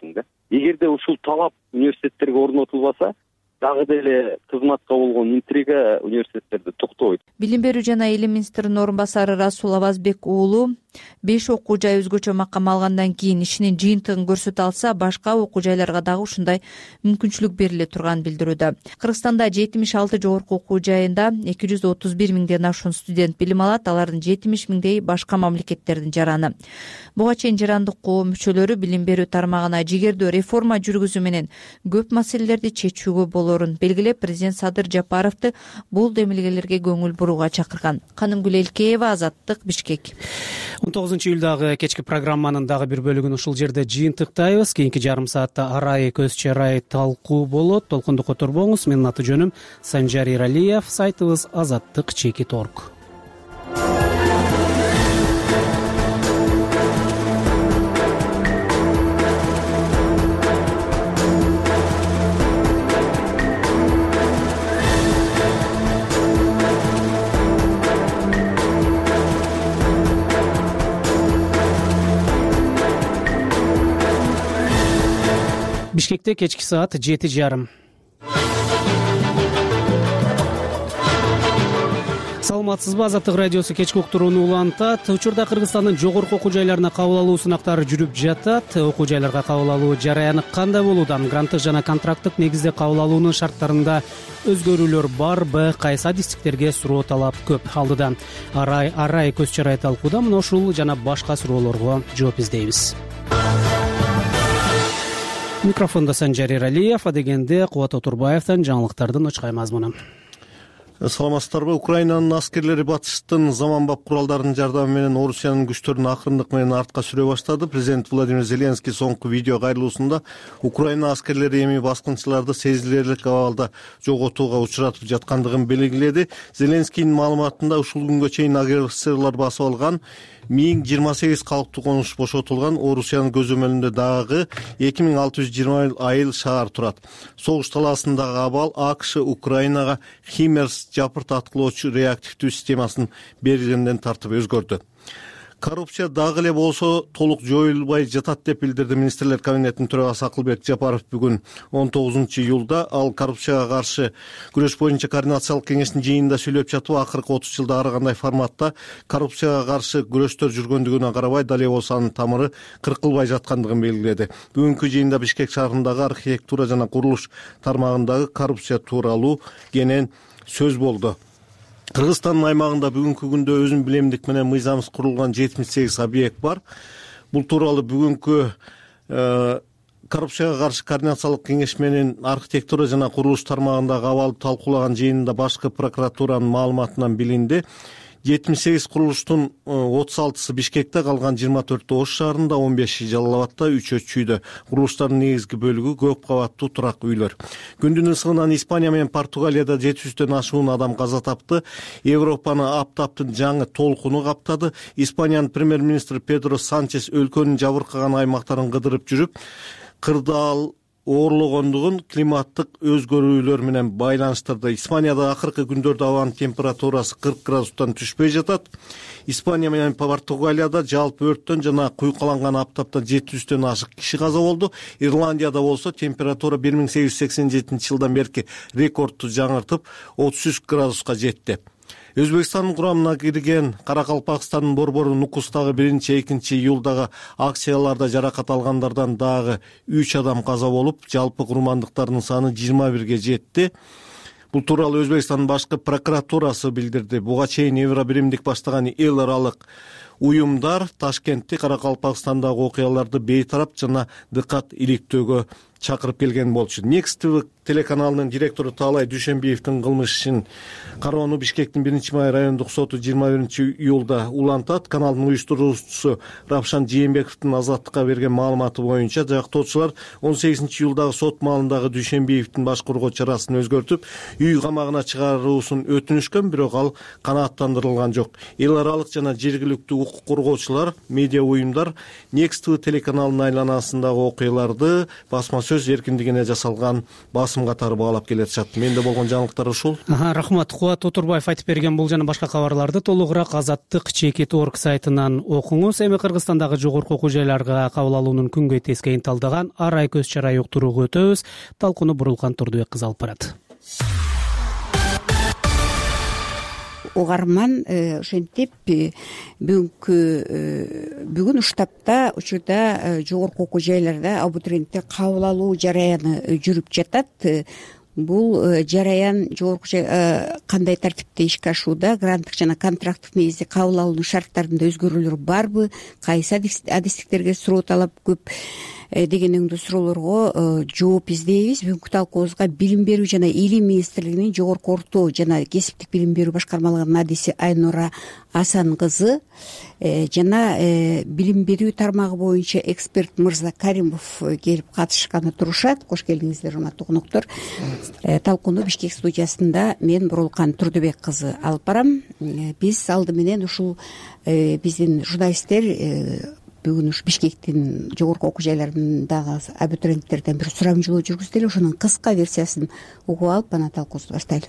эгерде ушул талап университеттерге орнотулбаса дагы деле кызматка болгон интрига университеттерде токтобойт. Билим берүү жана илим министринин орун басары Расул Абазбек уулу 5 окуу жай өзгөчө макам алгандан кийин ишинин жыйынтыгын көрсөтө алса, башка окуу жайларга дагы ушундай мүмкүнчүлүк бериле турганын билдирүүдө. Кыргызстанда 76 жогорку окуу жайында 231 миңден ашуун студент билим алат, алардын 70 миңдей башка мамлекеттердин жараны. Буга чейин жарандык коом мүчөлөрү билим берүү тармагына жигердүү реформа жүргүзүү менен көп маселелерди чечүүгө болорун белгилеп, президент Садыр Жапаровду бул демилгелерге көңүл бурууга чакырган. Канымгүл Элкеева, Азаттык, Бишкек. 19-июлдагы кечки программанын дагы бир бөлүгүн ушул жерде жыйынтыктайбыз. Кийинки жарым саатта арай көз чарай талкуу болот. Толкунду которбоңуз. Менин аты жөнүм Санжар Иралиев. Сайтыбыз azattik.org. Бишкекте кечки саат 7:30. Саламатсызбы? Азаттык радиосу кечки уктурууну улантат. Учурда Кыргызстандын жогорку окуу жайларына кабыл алуу сынактары жүрүп жатат. Окуу жайларга кабыл алуу жараяны кандай болууда? Гранттык жана контракттык негизде кабыл алуунун шарттарында өзгөрүүлөр барбы? Кайсы адистиктерге суроо талап көп? Алдыда арай көз чарай талкууда мына ушул жана башка суроолорго жооп издейбиз. Микрофонда Санжар Иралиев, адегенде Кубат Отурбаевден жаңылыктардын учкай мазмуну. Саламатсыздарбы? Украинанын аскерлери батыштын заманбап куралдарынын жардамы менен Орусиянын күчтөрүн акырындык менен артка сүрө баштады. Президент Владимир Зеленский соңку видео кайрылуусунда Украина аскерлери эми баскынчыларды сезилерлик абалда жоготууга учуратып жаткандыгын белгиледи. Зеленскийдин маалыматында ушул күнгө чейин агрессорлор басып алган 1028 калктуу конуш бошотулган. Орусиянын көзөмөлүндө дагы 2620 айыл шаар турат. Согуш талаасындагы абал АКШ Украинага Химерс жапырт аткылоочу реактивдүү системасын бергенден тартып өзгөрдү. Коррупция дагы эле болсо толук жоюлбай жатат деп билдирди министрлер кабинетинин төрагасы Акылбек Жапаров бүгүн 19-июлда. Ал коррупцияга каршы күрөш боюнча координациялык кеңештин жыйынында сүйлөп жатып, акыркы 30 жылда ар кандай форматта коррупцияга каршы күрөштөр жүргөндүгүнө карабай дал болсо анын тамыры кыркылбай жаткандыгын белгиледи. Бүгүнкү жыйында Бишкек шаарындагы архитектура жана курулуш тармагындагы коррупция тууралуу кенен сөз болду. Кыргызстандын аймагында бүгүнкү күндө өзүн билемдик менен мыйзамсыз курулган 78 объект бар. Бул тууралуу бүгүнкү коррупцияга каршы координациялык кеңеш менен архитектура жана курулуш тармагындагы абалды талкуулаган жыйынында башкы прокуратуранын маалыматынан билинди. 78 курулуштун 36сы Бишкекте, калган 24 Ош шаарында, 15 Жалал Абадта, 3 Чүйдө. Курулуштардын негизги бөлүгү көп кабаттуу турак үйлөр. Күндүн ысыгынан Испания менен Португалияда 700дөн ашуун адам каза тапты. Европаны аптаптын жаңы толкуну каптады. Испаниянын премьер-министри Педро Санчес өлкөнүн жабыркаган аймактарын кыдырып жүрүп, кырдаал оорлогондугун климаттык өзгөрүүлөр менен байланыштырды. Испанияда акыркы күндөрдө абанын температурасы 40 градустан түшпөй жатат. Испания менен Португалияда жалпы өрттөн жана куйкаланган аптаптан 700дөн ашык киши каза болду. Ирландияда болсо температура 1887 жылдан берки рекордду жаңыртып 33 градуска жетти. Өзбекстандын курамына кирген Каракалпакстандын борбору Нукустагы 1-2 июлдагы акцияларда жаракат алгандардан дагы 3 адам каза болуп, жалпы курмандыктардын саны 21ге жетти. Бул тууралуу Өзбекстандын башкы прокуратурасы билдирди. Буга чейин Евробиримдик баштаган эл аралык уюмдар Ташкентти Каракалпакстандагы окуяларды бейтарап жана дыкат иликтөөгө чакырып келген болчу. Next TV телеканалынын директору Таалай Дүйшөнбиевдин кылмыш ишин кароону Бишкектин 1-май райондук соту 21-июлда улантат. Каналдын уюштуруучусу Равшан Жээнбековдун Азаттыкка берген маалыматы боюнча, жактоочулар 18-июлдагы сот маалындагы Дүйшөнбиевдин башкаргоо чарасын өзгөртүп, үй камагына чыгаруусун өтүнүшкөн, бирок ал канааттандырылган жок. Эл аралык жана жергиликтүү укук коргоочулар, медиа уюмдар Next TV телеканалынын айланасындагы окуяларды басма сөз эркиндигине жасалган басым катары баалап келатышат. Менде болгон жаңылыктар ушул. Рахмат. Кубат Отурбаев айтып берген бул жана башка кабарларды толугураак Азаттык.org сайтынан окуңуз. Эми Кыргызстандагы жогорку окуу жайларга кабыл алуунун күнгөй тескейин талдаган ар ай көз чарай уктурууга өтөбүз. Талкууну Бурулкан Турдубек кызы алып барат. Угарман ошентип бүгүн Уштапта учурда жогорку окуу жайларда абитуриенттер кабыл алуу жараяны жүрүп жатат. Бул жараян жогорку кандай тартипте ишке ашууда, гранттык жана контракттык негизде кабыл алуунун шарттарында өзгөрүүлөр барбы, кайсы адистиктерге суроо талап көп деген өңдүү суроолорго жооп издейбиз. Бүгүнкү талкуубузга Билим берүү жана Илим министрлигинин жогорку орто жана кесиптик билим берүү башкармалыгынын адиси Айнура Асан кызы жана билим берүү тармагы боюнча эксперт Мырза Каримов келип катышканы турушат. Кош келиңиздер, урматтуу коноктор. Талкууну Бишкек студиясында мен Бурулкан Турдубек кызы алып барам. Биз алды менен ушул биздин журналисттер бүгүн ушу Бишкектин жогорку окуу жайларындагы абитуриенттерден бир сурамжылоо жүргүздү эле. Ошонун кыска версиясын угуп алып, анан талкуубузду баштайлы.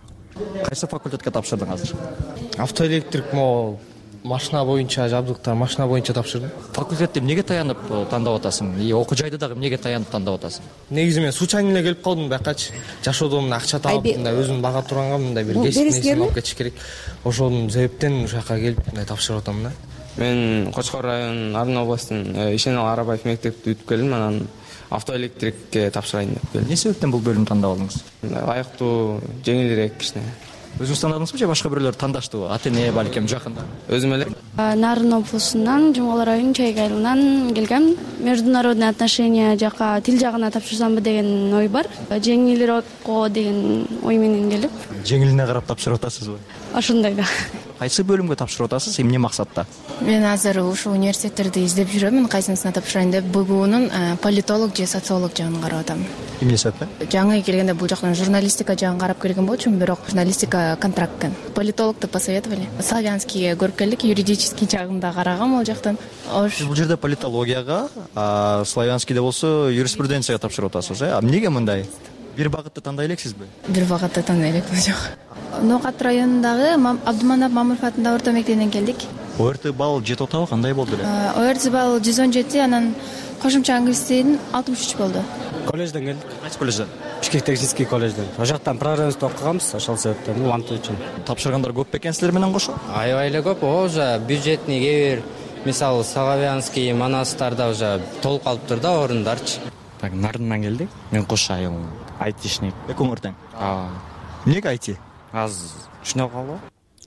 Кайсы факультетке тапшырдың азыр? Автоэлектрик, машина боюнча жабдыктар, машина боюнча тапшырдым. Факультетти эмнеге таянып тандап атасың? Окуу жайды дагы эмнеге таянып тандап атасың? Негизи мен случайно эле келип калдым бuyакачы. Жашоодо мына акча таап, мындай өзүм бага турганга мындай бир кесиптен алып кетиш керек. Ошонун себептен ушул жака келип мындай тапшырып атам да. Мен Кочкор районунун Ардын областынын Ишенал Арабаев мектепти бүтүп келдим, анан автоэлектрикке тапшырайын деп келдим. Эмне себептен бул бөлүмдү тандап алдыңыз? Ылайыктуу, жеңилирээк кичине. Өзүңүз тандадыңызбы же башка бирөөлөр тандаштыбы? Ата-эне балким жакында. Өзүм эле. Нарын облусунан, Жумгал районунун Чайык айылынан келгем. Международный отношения жака, тил жагына тапшырсамбы деген ой бар. Жеңилирээк деген ой менен келип. Жеңилине карап тапшырып атасызбы? Ошондой да. Кайсы бөлүмгө тапшырып атасыз? Эмне максатта? Мен азыр ушул университеттерди издеп жүрөмүн, кайсынысына тапшырайын деп. БГУнун политолог же социолог жагын карап атам. Эмне себептен? Жаңы келгенде бул жактан журналистика жагын карап келген болчумун, бирок журналистика контракт экен. Политологду посоветовали. Славянскийге көрүп келдик, юридический жагында карагам ал жактан. Бул жерде политологияга, славянскийде болсо юриспруденцияга тапшырып атасыз, Эмнеге мындай? Бир багытты тандай элексизби? Бир багытты тандай элекмин, жок. Ноокат районундагы Абдуманап Мамыров атындагы орто мектебинен келдик. ОРТ балл жетип атабы, кандай болду эле? ОРТ балл 117, анан кошумча англис тилин 63 болду. Колледжден келдик. Кайсы колледжден? Бишкек технический колледжден. Ошол жактан программист окуганбыз, ошол себептен улантуу үчүн. Тапшыргандар көп бекен силер менен кошо? Аябай эле көп. Уже бюджетный кээ бир, мисалы Славянский, Манастарда уже толуп калыптыр да орундарчы. Так, Нарындан келдик. Мен Кош айылынан. Айтишник. Экөөң ортең? Эмнеге айти? Аз түшүнө калбы?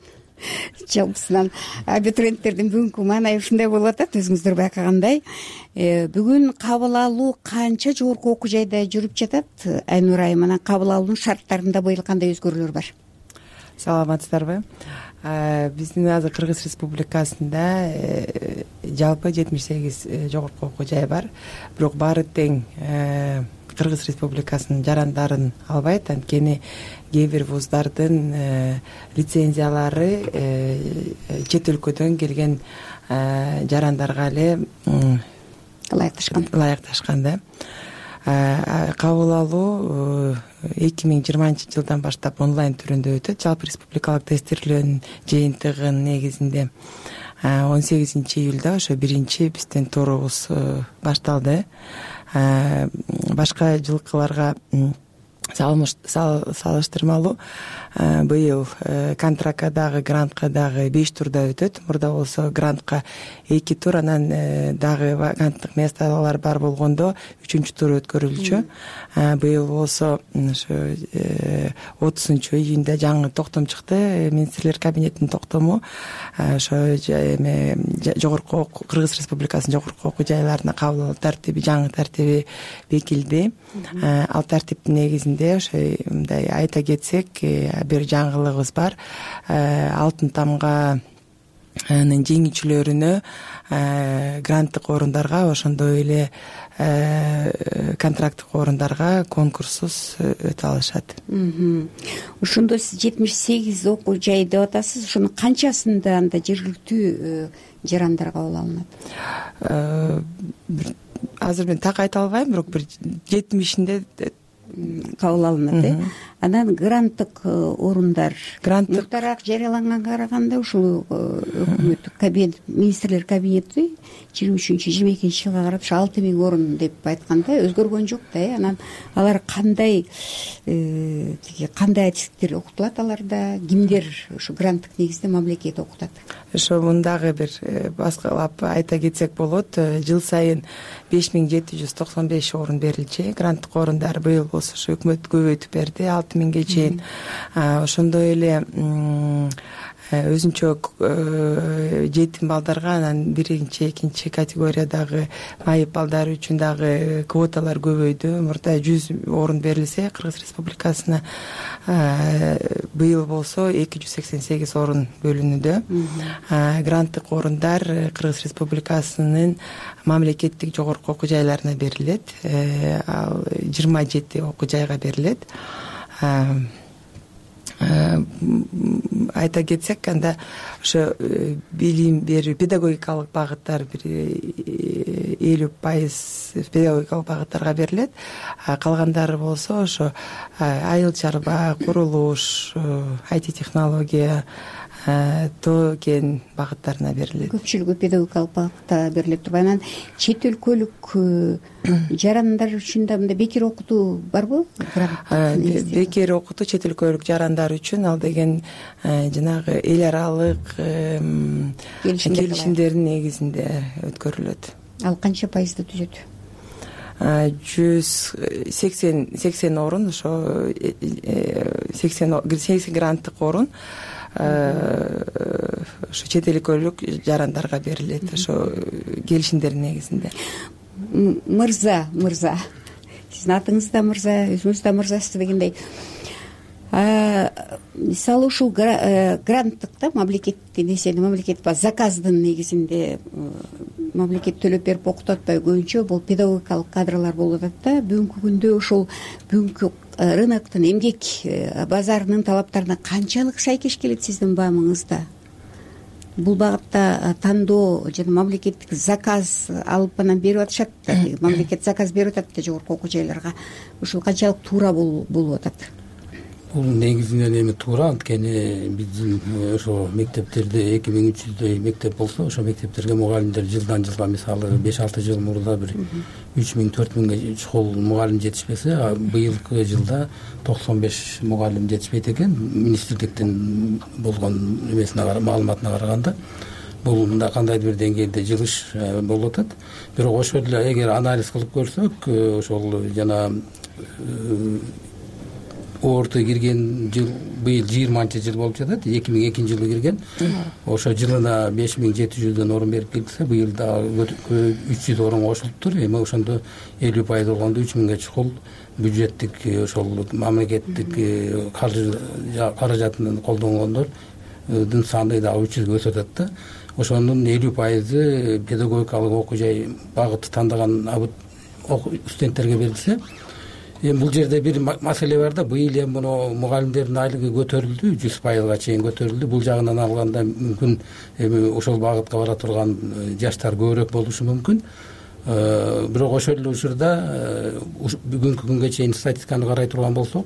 Жалпысынан абитуриенттердин бүгүнкү маанайы ушундай болуп атат, өзүңүздөр байкагандай. Бүгүн кабыл алуу канча жогорку окуу жайда жүрүп жатат? Айнура айым, анан кабыл алуунун шарттарында быйыл кандай өзгөрүүлөр бар? Саламатсыздарбы? Биздин азыр Кыргыз Республикасында жалпы 78 жогорку окуу жай бар. Бирок баары тең Кыргыз Республикасынын жарандарын албайт, анткени кээ бир вуздардын лицензиялары чет өлкөдөн келген жарандарга эле ылайыкташкан да. Кабыл алуу 2020 жылдан баштап онлайн түрүндө өтөт. Жалпы республикалык тестирлөөнүн жыйынтыгынын негизинде 18 июлда ошо биринчи биздин турубуз башталды. Башка жылкыларга салыштырмалуу быйыл контрактка дагы грантка дагы 5 турда өтөт. Мурда болсо грантка 2 тур, анан дагы ваканттык месталар бар болгондо 3-чү тур өткөрүлчү. Быйыл болсо ошо 30 июнда жаңы токтом чыкты, министрлер кабинетинин токтому. Ошо жогорку Кыргыз Республикасынын жогорку окуу жайларына кабыл алуу тартиби, жаңы тартиби бекилди. Ал тартиптин негизинде ошо мындай айта кетсек, бир жаңылыгыбыз бар. Алтын тамганын жеңүүчүлөрүнө гранттык орундарга, ошондой эле контракттык орундарга конкурссуз өтө алышат. Ошондо сиз 78 окуу жай деп атасыз. Ошонун канчасында анда жергиликтүү жарандар кабыл алынат? азыр мен так айта албайм, бирок бир 70-inde кабыл алынат. Анан гранттык орундар муктараак жарыяланганга караганда ушул өкмөттүк кабинет, министрлер кабинети 23-22 жылга карап 6000 орун деп айтканда өзгөргөн жок да. Анан алар кандай адистиктер окутулат, аларда кимдер ушу гранттык негизде мамлекет окутат? Ошо мындагы бир баскылап айта кетсек болот. Жыл сайын 5795 орун берилчү. Гранттык орундар быйыл болсо ушу өкмөт көбөйтүп берди 6000ге чейин. Ошондой эле өзүнчө жетим балдарга, анан биринчи, экинчи категориядагы майып балдар үчүн дагы квоталар көбөйдү. Мурда 100 орун берилсе Кыргыз Республикасына, быйыл болсо 288 орун бөлүнүүдө. Гранттык орундар Кыргыз Республикасынын мамлекеттик жогорку окуу жайларына берилет. Ал 27 окуу жайга берилет. Айта кетсек, анда ошо билим берүү, педагогикалык багыттар бир 50% педагогикалык багыттарга берилет. Калгандары болсо ошо айыл чарба, курулуш, IT технология, тоо кен багыттарына берилет. Көпчүлүгү педагогикалык багытта берилет турбайбы? Анан чет өлкөлүк жарандар үчүн да мындай бекер окутуу барбы? Бекер окутуу чет өлкөлүк жарандар үчүн ал деген жанагы эл аралык келишимдердин негизинде өткөрүлөт. Ал канча пайызды түзөт? 180 орун, ошо 80 гранттык орун ошо чет өлкөлүк жарандарга берилет, ошо келишимдердин негизинде. Мырза, сиздин атыңыз да мырза, өзүңүз да мырзасыз дегендей. Мисалы ушул гранттыкта мамлекет заказдын негизинде мамлекет төлөп берип окутуп атпайбы? Көбүнчө бул педагогикалык кадрлар болуп атат да. Бүгүнкү күндө ушул бүгүнкү рыноктун, эмгек базарынын талаптарына канчалык сайкеш келет сиздин баамыңызда? Бул багытта тандоо жана мамлекеттик заказ алып анан берип атышат да. Мамлекет заказ берип атат да жогорку окуу жайларга. Ушул канчалык туура болуп атат? Бул негизинен эми туура, анткени биздин ошо мектептерде 2300дөй мектеп болсо, ошо мектептерге мугалимдер жылдан жылга, мисалы 5-6 жыл мурда бир 3000-4000ге чукул мугалим жетишпесе, быйылкы жылда 95 мугалим жетишпейт экен. Министрликтин болгон маалыматына караганда бул мында кандайдыр бир деңгээлде жылыш болуп атат. Бирок ошол эле эгер анализ кылып көрсөк, ошол жана орто кирген жыл быйыл 20 жыл болуп жатат. 2002 жылы кирген. Ошо жылына 5700дөн орун берип келсе, быйыл да 300 орун кошулуптур. Эми ошондо 50% болгондо 3000ге чукул бюджеттик ошол мамлекеттик каражатын колдонгондордун саны дагы 300ге өсүп атат да. Ошонун 50% педагогикалык окуу жай багытты тандаган студенттерге берилсе, бул жерде бир маселе бар да. Быйыл эми муну мугалимдердин айлыгы көтөрүлдү, 100%га чейин көтөрүлдү. Бул жагынан алганда мүмкүн эми ошол багытка бара турган жаштар көбүрөөк болушу мүмкүн. Бирок ошол эле учурда бүгүнкү күнгө чейин статистиканы карай турган болсок,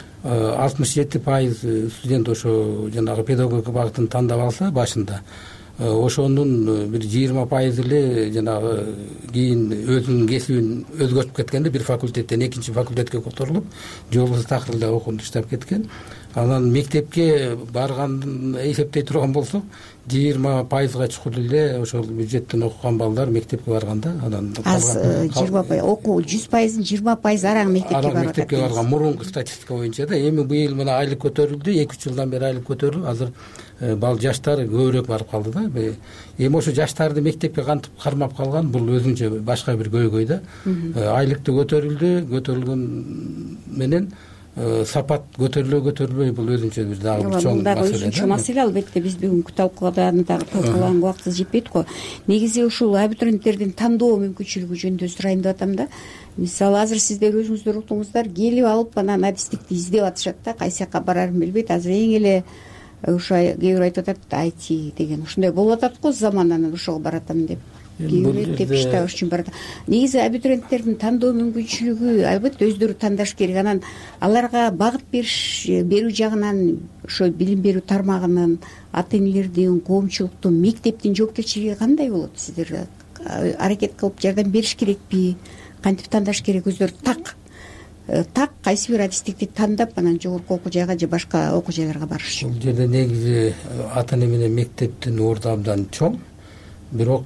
67% студент ошо жанагы педагогика багытын тандап алса башында, ошонун бир 20% эле жанагы кийин өзүнүн кесибин өзгөртүп кеткенде бир факультеттен экинчи факультетке которулуп, же болбосо такыр эле окууну таштап кеткен. Анан мектепке барганын эсептей турган болсок, 20%га чукул эле ошол бюджеттен окуган балдар мектепке барганда, анан 20% окуу 100%-ын 20% арак мектепке барган мурунку статистика боюнча да. Эми быйыл мына айлык көтөрүлдү, 2-3 жылдан бери айлык көтөрүлүп, азыр бал жаштар көбүрөөк барып калды да. Эми ошо жаштарды мектепке кантип кармап калган, бул өзүнчө башка бир көйгөй да. Айлыкты көтөрүлгөн менен сапат көтөрүлбөй, бул өзүнчө бир дагы бир чоң маселе. Өзүнчө маселе, албетте биз бүгүнкү талкуулада аны дагы талкуулаганга убактыбыз жетпейт го. Негизи ушул абитуриенттердин тандоо мүмкүнчүлүгү жөнүндө сурайын деп атам да. Мисалы азыр сиздер өзүңүздөр уктуңуздар, келип алып анан адистикти издеп атышат да, кайсы жака барарын билбейт. Азыр эң эле ошо кээ бир айтып атат IT деген ушундай болуп атат го, заман анан ошого баратам деп. кээ бирөө тепиш табыш үчүн барат. Негизи абитуриенттердин тандоо мүмкүнчүлүгү албетте өздөрү тандаш керек. Анан аларга багыт берүү жагынан ошо билим берүү тармагынын, ата энелердин, коомчулуктун, мектептин жоопкерчилиги кандай болот? Сиздер аракет кылып жардам бериш керекпи? Кантип тандаш керек? Өздөрү так кайсы бир адистикти тандап анан жогорку окуу жайга же башка окуу жайларга барыш. Бул жерде негизи ата эне менен мектептин орду абдан чоң. Бирок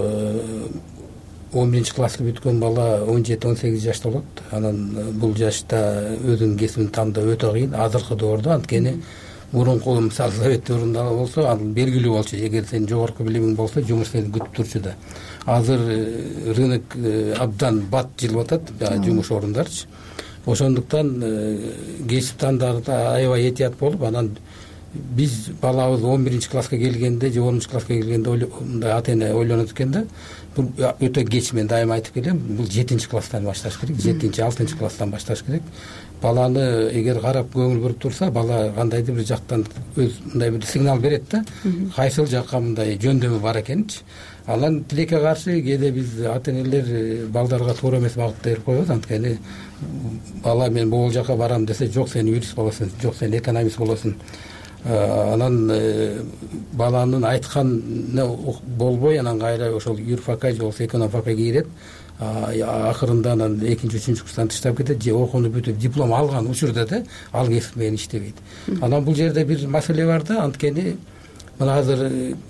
11-класска бүткөн бала 17-18 жашта болот. Анан бул жашта өзүнүн кесибин тандоо өтө кыйын азыркы доордо. Анткени мурунку мисалы совет дöwрүндө болсо ал белгилүү болчу. Эгер сенин жогорку билимиң болсо жумуш сени күтүп турчу да. Азыр рынок абдан бат жылып атат, жумуш орундарчы. Ошондуктан кесип тандаарда аябай этият болуп, анан биз балабыз 11-класска келгенде же 10-класска келгенде мындай ата эне ойлонот экен да, бул өтө кеч, мен дайыма айтып келем, бул 7-класстан башташ керек, 7-6-класстан башташ керек. Баланы эгер карап көңүл буруп турса, бала кандайдыр бир жактан өз мындай бир сигнал берет да, кайсыл жакка мындай жөндөмү бар экенчи. Анан тилекке каршы кээде биз ата энелер балдарга туура эмес багыт берип коебуз. Анткени бала мен бул жака барам десе, жок сен юрист болосуң, жок сен экономист болосуң. Анан баланын айтканы болбой, анан кайра ошол юрфакка же болсо экономфакка кирет. Акырында анан 2-3 курстан тыштап кетет, же окууну бүтүп диплом алган учурда да ал кесип менен иштебейт. Анан бул жерде бир маселе бар да, анткени мына азыр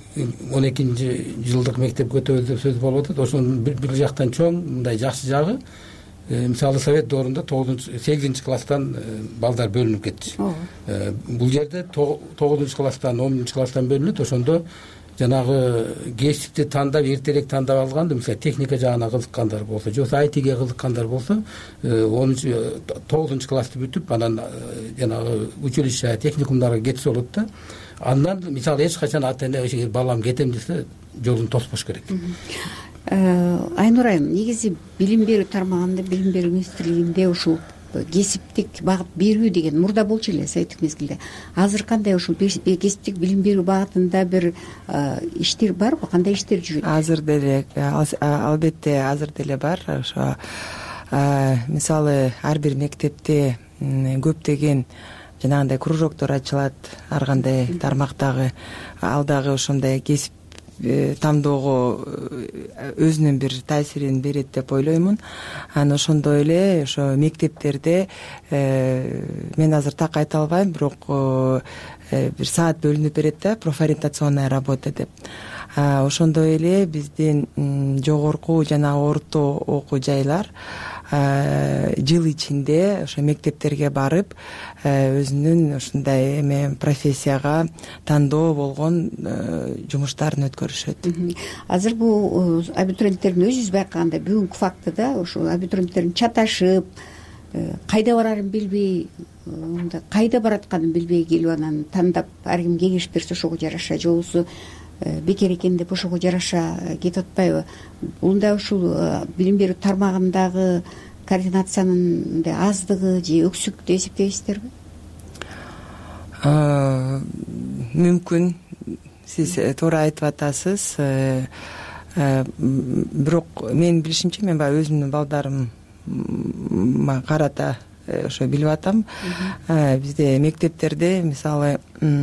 12-жылдык мектепке өтөбүз деп сөз болуп атат. Ошонун бир жактан чоң мындай жакшы жагы, мисалы совет доорунда 8-класстан балдар бөлүнүп кетчү. Бул жерде 9-класстан, 10-класстан бөлүнөт. Ошондо жанагы кесипти тандап, эртерээк тандап алганда, мисалы техника жагына кызыккандар болсо, же болбосо айтиге кызыккандар болсо, 9-классты бүтүп, анан жанагы училище, техникумдарга кетсе болот да. Андан мисалы эч качан ата эне балам кетем десе, жолун тоспош керек. Айнур айым, негизи билим берүү тармагында, билим берүү министрлигинде ушул кесиптик багыт берүү деген мурда болчу эле советтик мезгилде. Азыр кандай ушул кесиптик билим берүү багытында бир иштер барбы? Кандай иштер жүрөт? Азыр деле албетте азыр деле бар. Ошо мисалы ар бир мектепте көптөгөн жанагындай кружоктор ачылат, ар кандай тармактагы. Ал дагы ошондой кесип тандоого өзүнүн бир таасирин берет деп ойлоймун. Анан ошондой эле ошо мектептерде мен азыр так айта албайм, бирок бир саат бөлүнүп берет да, профориентационная работа деп. Ошондой эле биздин жогорку жана орто окуу жайлар жыл ичинде ошо мектептерге барып өзүнүн ушундай эме профессияга тандоо болгон жумуштарын өткөрүшөт. Азыр бул абитуриенттердин өзүбүз байкаганда бүгүнкү фактыда ошо абитуриенттердин чаташып, кайда барарын билбей, кайда баратканын билбей келип анан тандап ар ким кеңеш берсе ошого жараша, же болбосо бекер экен деп ошого жараша кетип атпайбы? Бул да ушул билим берүү тармагындагы координациянын мындай аздыгы же өксүк деп эсептейсиздерби? Мүмкүн, сиз туура айтып атасыз. Бирок менин билишимче, мен баягы өзүмдүн балдарыма карата ошо билип атам. Бизде мектептерде мисалы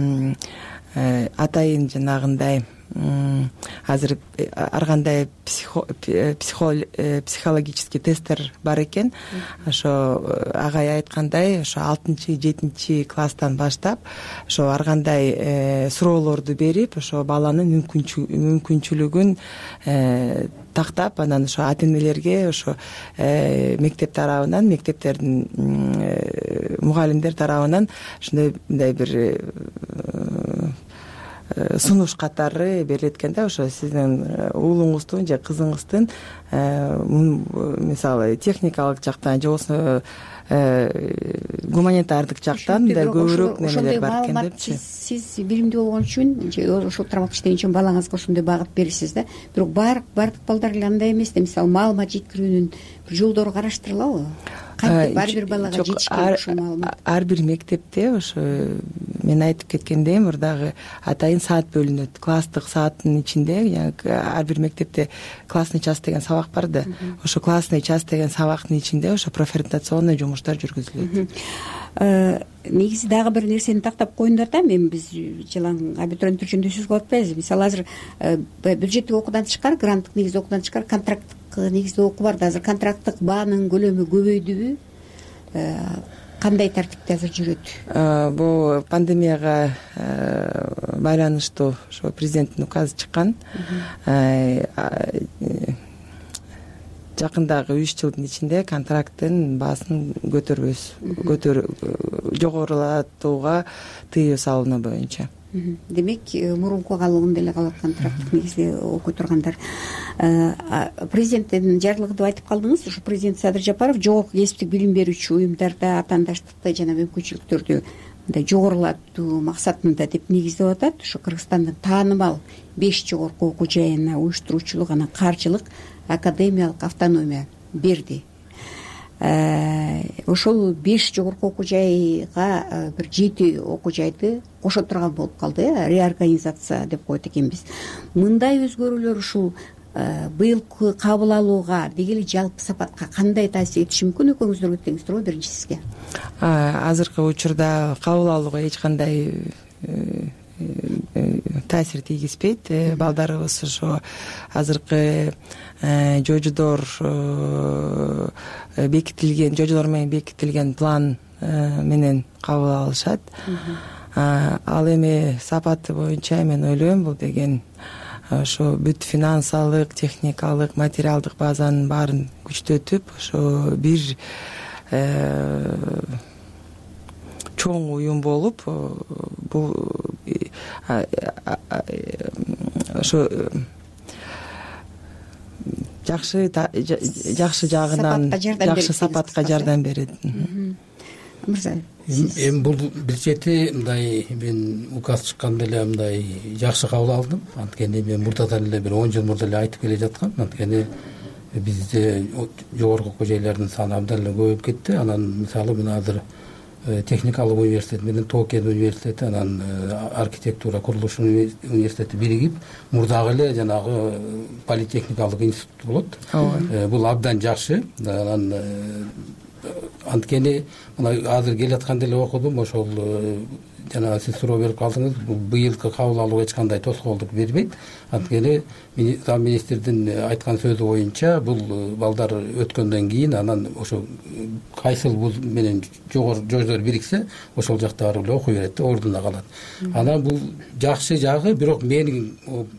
атайын жанагындай азыр ар кандай психологический тесттер бар экен. Ошо агай айткандай, ошо 6-7 класстан баштап ошо ар кандай суроолорду берип, ошо баланын мүмкүнчүлүгүн тактап, анан ошо ата энелерге ошо мектеп тарабынан, мектептердин мугалимдер тарабынан ушундай мындай бир сунуш катары берилет экен да. Ошо сиздин уулуңуздун же кызыңыздын мисалы техникалык жактан же болбосо гуманитардык жактан мындай көбүрөөк немелер бар экен депчи. Сиз билимдүү болгон үчүн же ошол тармакта иштеген үчүн балаңызга ошондой багыт бересиз да. Бирок баардык балдар эле андай эмес да. Мисалы маалымат жеткирүүнүн бир жолдору караштырылабы? Кантип ар бир балага жетишкен ушул маалымат? Ар бир мектепте ошо мен айтып кеткендей мурдагы атайын саат бөлүнөт. Класстык сааттын ичинде ар бир мектепте классный час деген сабак бар да. Ошо классный час деген сабактын ичинде ошо профориентационный жумуштар жүргүзүлөт. Негизи дагы бир нерсени тактап коеюн деп атам. Эми биз жылаң абитуриенттер жөнүндө сөз кылып атпайбызбы? Мисалы азыр бюджеттик окуудан тышкары, гранттык негизде окуудан тышкары контракттык негизде окуу бар да. Азыр контракттык баанын көлөмү көбөйдүбү? Кандай тартипте азыр жүрөт? Бул пандемияга байланыштуу ошо президенттин указы чыккан. Жакындагы 3 жылдын ичинде контракттын баасын жогорулатууга тыюу салууну боюнча. Демек, мурунку калыбында эле калат контракттык негизде окуй тургандар. Президенттин жарлыгы деп айтып калдыңыз. Ушу президент Садыр Жапаров жогорку кесиптик билим берүүчү уюмдарда атаандаштыкты жана мүмкүнчүлүктөрдү жогорулатуу максатында деп негиздеп атат. Ушу Кыргызстандын таанымал 5 жогорку окуу жайына уюштуруучулук, анан каржылык, академиялык автономия берди. Ошол 5 жогорку окуу жайга бир 7 окуу жайды кошо турган болуп калды, реорганизация деп коет экенбиз. Мындай өзгөрүүлөр ушул быйылкы кабыл алууга деги эле жалпы сапатка кандай таасир этиши мүмкүн? Экөөңүздөргө теңиштирүү биринчи сизге. Азыркы учурда кабыл алууга эч кандай таасир тийгизбейт. Балдарыбыз ошо азыркы жожодор менен бекитилген план менен кабыл алышат. Ал эми сапаты боюнча мен ойлойм, бул деген ошо бүт финансалык, техникалык, материалдык базанын баарын күчтөтүп, ошо бир чоң уюм болуп, бул ошо жакшы жагынан жакшы сапатка жардам берет. Мырза, эми бул бир чети мындай мен указ чыкканда эле мындай жакшы кабыл алдым. Анткени мен мурдадан эле бир 10 жыл мурда эле айтып келе жаткам. Анткени бизде жогорку окуу жайлардын саны абдан эле көбөйүп кетти. Анан мисалы мен азыр техникалык университет менен Токен университети, анан архитектура курулуш университети биригип мурдагы эле жанагы политехникалык институт болот. Бул абдан жакшы. Анан анткени мына азыр келатканда эле окудум, ошол жана сиз суроо берип калдыңыз, бул быйылкы кабыл алууга эч кандай тоскоолдук бербейт. Анткени зам министрдин айткан сөзү боюнча бул балдар өткөндөн кийин анан ошо кайсыл вуз менен жождор бириксе ошол жакта барып эле окуй берет да, ордуна калат. Анан бул жакшы жагы, бирок менин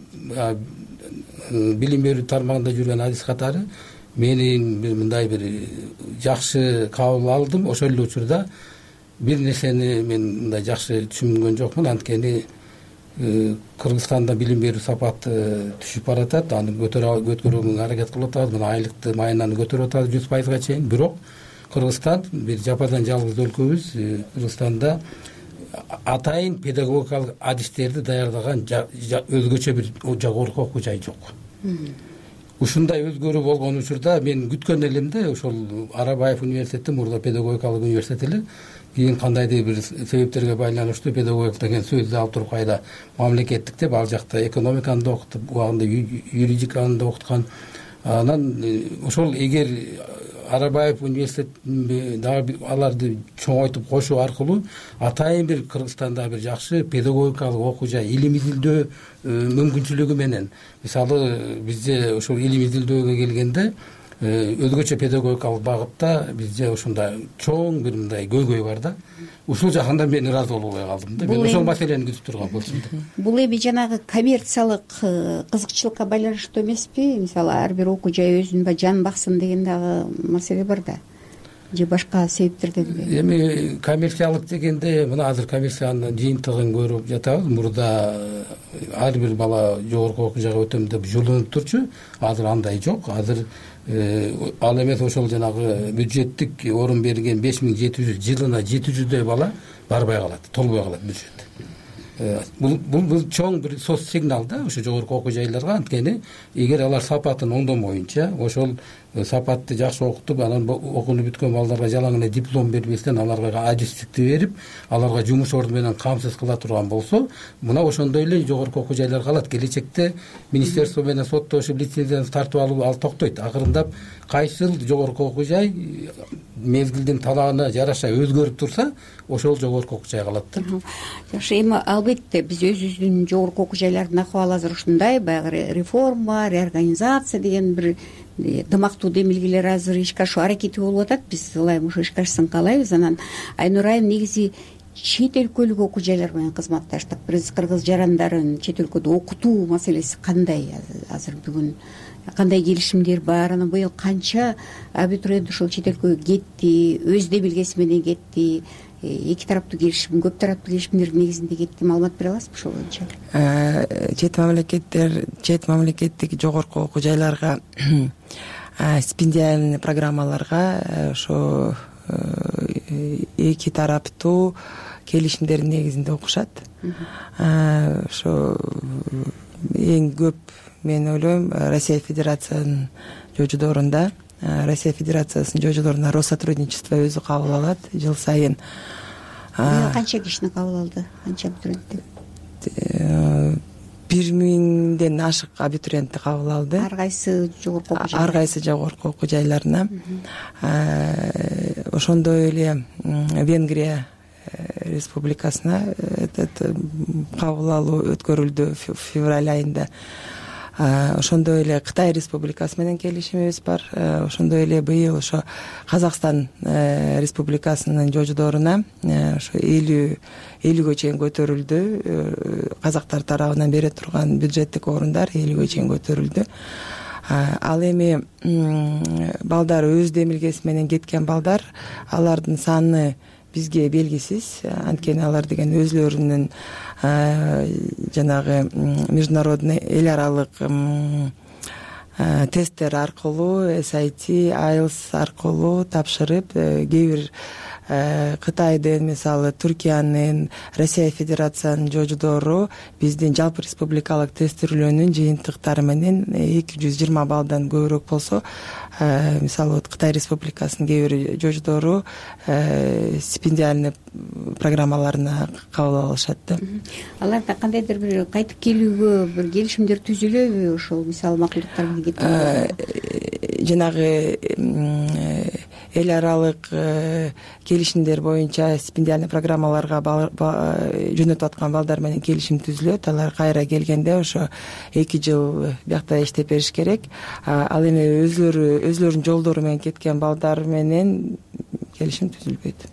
билим берүү тармагында жүргөн адис катары менин бир мындай бир жакшы кабыл алдым. Ошол эле учурда бир нерсени мен мындай жакшы түшүнгөн жокмун. Анткени Кыргызстанда билим берүү сапаты түшүп баратат, аны көтөрүүгө аракет кылып атабыз. Мына айлыкты майынан көтөрүп атабыз 100%га чейин. Бирок Кыргызстан бир жападан жалгыз өлкөбүз. Кыргызстанда атайын педагогикалык адистерди даярдаган өзгөчө бир жогорку окуу жай жок. Ушундай өзгөрүү болгон учурда мен күткөн элем да, ошол Арабаев университети мурда педагогикалык университет эле, кийин кандайдыр бир себептерге байланыштуу педагогика деген сөздү алып туруп кайда мамлекеттик деп ал жакта экономиканы да окутуп, убагында юридиканы да окуткан. Анан ошол эгер Арабаев университет дагы аларды чоңойтуп кошуу аркылуу атайын бир Кыргызстанда бир жакшы педагогикалык окуу жай, илим изилдөө мүмкүнчүлүгү менен, мисалы бизде ошол илим изилдөөгө келгенде өзгөчө педагогикалык багытта бизде ушундай чоң бир мындай көйгөй бар да. Ушул жагында мен ыраазы болбой калдым да. Мен ошол маселени күтүп турган болчумун да. Бул эми жанагы коммерциялык кызыкчылыкка байланыштуу эмеспи? Мисалы ар бир окуу жай өзүн жан баксын деген дагы маселе бар да. Же башка себептерденби? Эми коммерциялык дегенде мына азыр коммерциянын жыйынтыгын көрүп жатабыз. Мурда ар бир бала жогорку окуу жайга өтөм деп жолунуп турчу. Азыр андай жок. Азыр ал эмес, ошол жанагы бюджеттик орун берилген 5700 жылына 700дөй бала барбай калат, толбой калат бюджет. бул чоң бир соц сигнал да ошо жогорку окуу жайларга. Анткени эгер алар сапатын оңдомоюнча, ошол сапатты жакшы окутуп, анан окууну бүткөн балдарга жалаң эле диплом бербестен аларга ажистикти берип, аларга жумуш орду менен камсыз кыла турган болсо, мына ошондой эле жогорку окуу жайлар калат. Келечекте министерство менен соттошуп лицензияны тартып алуу ал токтойт. Акырындап кайсыл жогорку окуу жай мезгилдин талабына жараша өзгөрүп турса, ошол жогорку окуу жай калат да. Жакшы, эми албетте биз өзүбүздүн жогорку окуу жайлардын акыбалы азыр ушундай, баягы реформа, реорганизация деген бир дымактуу демилгелер азыр ишке ашуу аракети болуп атат. Биз ылайым ошо ишке ашсын каалайбыз. Анан Айнур айым негизи чет өлкөлүк окуу жайлар менен кызматташтык. Биз кыргыз жарандарын чет өлкөдө окутуу маселеси кандай азыр бүгүн? Кандай келишимдер бар? Анан быйыл канча абитуриент ушул чет өлкөгө кетти, өз демилгеси менен кетти? Эки тараптуу келишим, көп тараптуу келишимдердин негизинде кетти. Маалымат бере аласызбы ошол боюнча? Чет мамлекеттик жогорку окуу жайларга стипендиальный программаларга ошо эки тараптуу келишимдердин негизинде окушат. Ошо эң көп мен ойлойм Россия Федерациянын жожодорунда, Россия Федерациясынын жожодоруна Россотрудничество өзү кабыл алат жыл сайын. Канча кишини кабыл алды? Канча абитуриентти? 1000ден ашык абитуриентти кабыл алды. Ар кайсы жогорку окуу жай? Ар кайсы жогорку окуу жайларына. Ошондой эле Венгрия республикасына кабыл алуу өткөрүлдү февраль айында. Ошондой эле Кытай республикасы менен келишимибиз бар. Ошондой эле быйыл ошо Казакстан республикасынын жожодоруна ошо 50-ге чейин көтөрүлдү. Казактар тарабынан бере турган бюджеттик орундар 50-ге чейин көтөрүлдү. Ал эми балдар өз демилгеси менен кеткен балдар, алардын саны бизге белгисиз. Анткени алар деген өзлөрүнүн жанагы международный эл аралык тесттер аркылуу, SAT, IELTS аркылуу тапшырып, кээ бир Кытайдын, мисалы Түркиянын, Россия Федерациянын жожодору биздин жалпы республикалык тестирлөөнүн жыйынтыктары менен 220 балдан көбүрөөк болсо, мисалы Кытай республикасынын кээ бир жожодору стипендиальный программаларына кабыл алышат да. Аларда кандайдыр бир кайтып келүүгө бир келишимдер түзүлөбү? Ошол мисалы макулдуктар менен кетип жанагы эл аралык келишимдер боюнча стипендиальный программаларга жөнөтүп аткан балдар менен келишим түзүлөт. Алар кайра келгенде ошо 2 жыл биякта иштеп бериш керек. Ал эми өзлөрүнүн жолдору менен кеткен балдар менен келишим түзүлбөйт.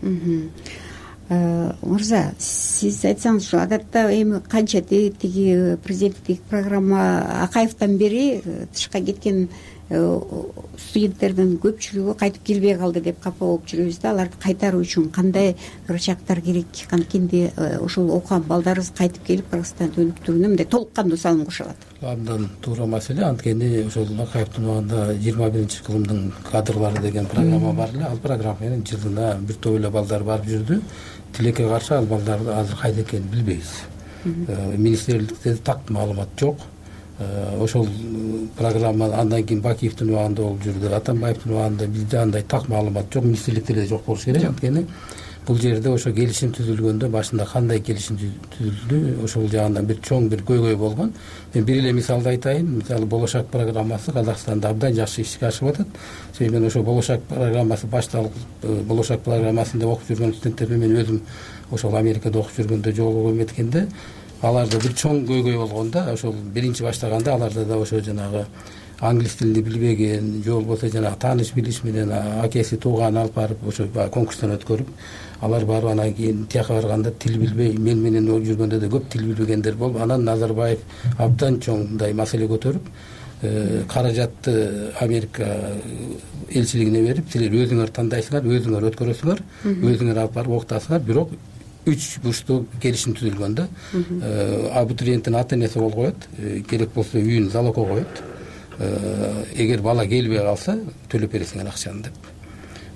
Мырза, сиз айтсаңызчы, адатта эми канча тиги президенттик программа Акаевден бери тышка кеткен студенттердин көпчүлүгү кайтып келбей калды деп капа болуп жүрөбүз да. Аларды кайтаруу үчүн кандай ырчактар керек? Анткенде ошол окуган балдарыбыз кайтып келип Кыргызстанда өнүктүүнү мындай толук кандуу салым кошо алат. Абдан туура маселе. Анткени ошол Акаевдин убагында 21-кылымдын кадрлары деген программа бар эле. Ал программа менен жылына бир топ эле балдар барып жүрдү. Тилекке каршы ал балдарды азыр кайда экенин билбейбиз. Министрликте так маалымат жок. Ошол программа андан кийин Бакиевдин убагында болуп жүрдү, Атамбаевдин убагында бизде андай так маалымат жок, министрликте эле жок болуш керек. Анткени бул жерде ошо келишим түзүлгөндө башында кандай келишим түзүлдү, ошол жагынан бир чоң бир көйгөй болгон. Мен бир эле мисалды айтайын. Мисалы Болошак программасы Казакстанда абдан жакшы ишке ашып атат. Себеби мен ошо Болошак программасы башталып, Болошак программасында окуп жүргөн студенттермен мен өзүм ошол Америкада окуп жүргөндө жолугуп эткенде, аларда бир чоң көйгөй болгондо, ошол биринчи баштаганда аларда да ошо жанагы англис тилин билбеген, же болбосо жанагы тааныш билиш менен акеси тууганы алып барып ошо конкурстан өткөрүп, алар барып анан кийин тияка барганда тил билбей, мен менен жүргөндө да көп тил билбегендер болуп, анан Назарбаев абдан чоң мындай маселе көтөрүп, каражатты Америка элчилигине берип, силер өзүңөр тандайсыңар, өзүңөр өткөрөсүңөр, өзүңөр алып барып окутасыңар, бирок 3 бурчтуу келишим түзүлгөн да. Абитуриенттин ата энеси кол коет, керек болсо үйүн залогко коет. Эгер бала келбей калса төлөп бересиңер акчаны деп.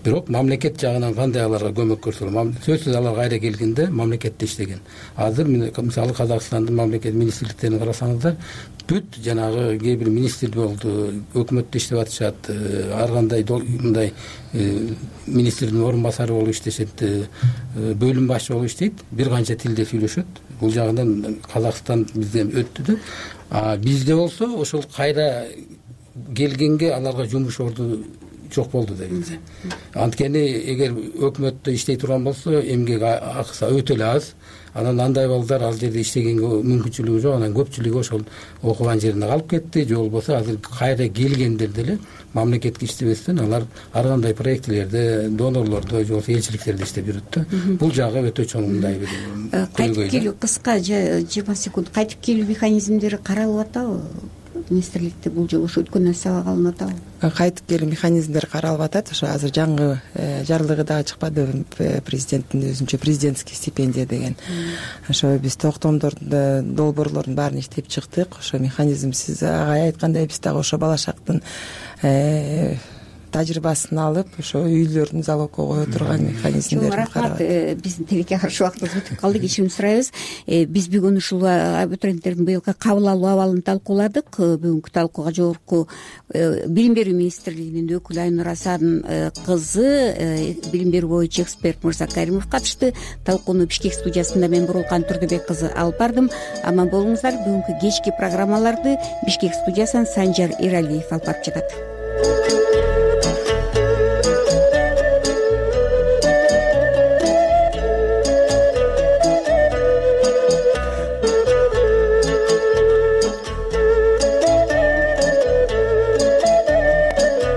бирок мамлекет жагынан кандай аларга көмөк көрсөтөлөт? Сөзсүз алар кайра келгенде мамлекетте иштеген. Азыр мисалы Казакстандын мамлекет министрликтерин карасаңыздар, бүт жанагы кээ бир министр болду, өкмөттө иштеп атышат, ар кандай мындай министрдин орун басары болуп иштешет, бөлүм башчы болуп иштейт, бир канча тилде сүйлөшөт. Бул жагынан Казакстан бизден өттү да. Бизде болсо ошол кайра келгенге аларга жумуш орду жок болду деп билсе. Анткени эгер өкмөттө иштей турган болсо эмгек акысы өтө эле аз. Анан андай балдар ал жерде иштегенге мүмкүнчүлүгү жок. Анан көпчүлүгү ошол окуган жерине калып кетти. Же болбосо азыр кайра келгендер деле мамлекетке иштебестен алар ар кандай проектилерде, донорлордо, же болбосо элчиликтерде иштеп жүрөт да. Бул жагы өтө чоң мындай бир кайтып келүү, кыска 20 секунд кайтып келүү механизмдери каралып атабы? Министрликте бул жолу ошо өткөн нерсеге калынып атабы? Кайтып келүү механизмдери каралып атат. Ошо азыр жаңы жарлыгы дагы чыкпады, президенттин өзүнчө президентский стипендия деген. Ошо биз токтомдорду, долбоорлордун баарын иштеп чыктык. Ошо механизм сиз агай айткандай биз дагы ошо балашактын тажрыйбасын алып, ошо үйлөрдүн залогко кое турган механизмдерди карап. Биздин тилекке каршы убактыбыз бүтүп калды, кечирим сурайбыз. Биз бүгүн ушул абитуриенттердин быйылкы кабыл алуу абалын талкууладык. Бүгүнкү талкууга жогорку билим берүү министрлигинин өкүлү Айнур Асанын кызы, билим берүү боюнча эксперт Мырза Каримов катышты. Талкууну Бишкек студиясында мен Бурулкан Турдубек кызы алып бардым. Аман болуңуздар. Бүгүнкү кечки программаларды Бишкек студиясынан Санжар Иралиев алып барып жатат.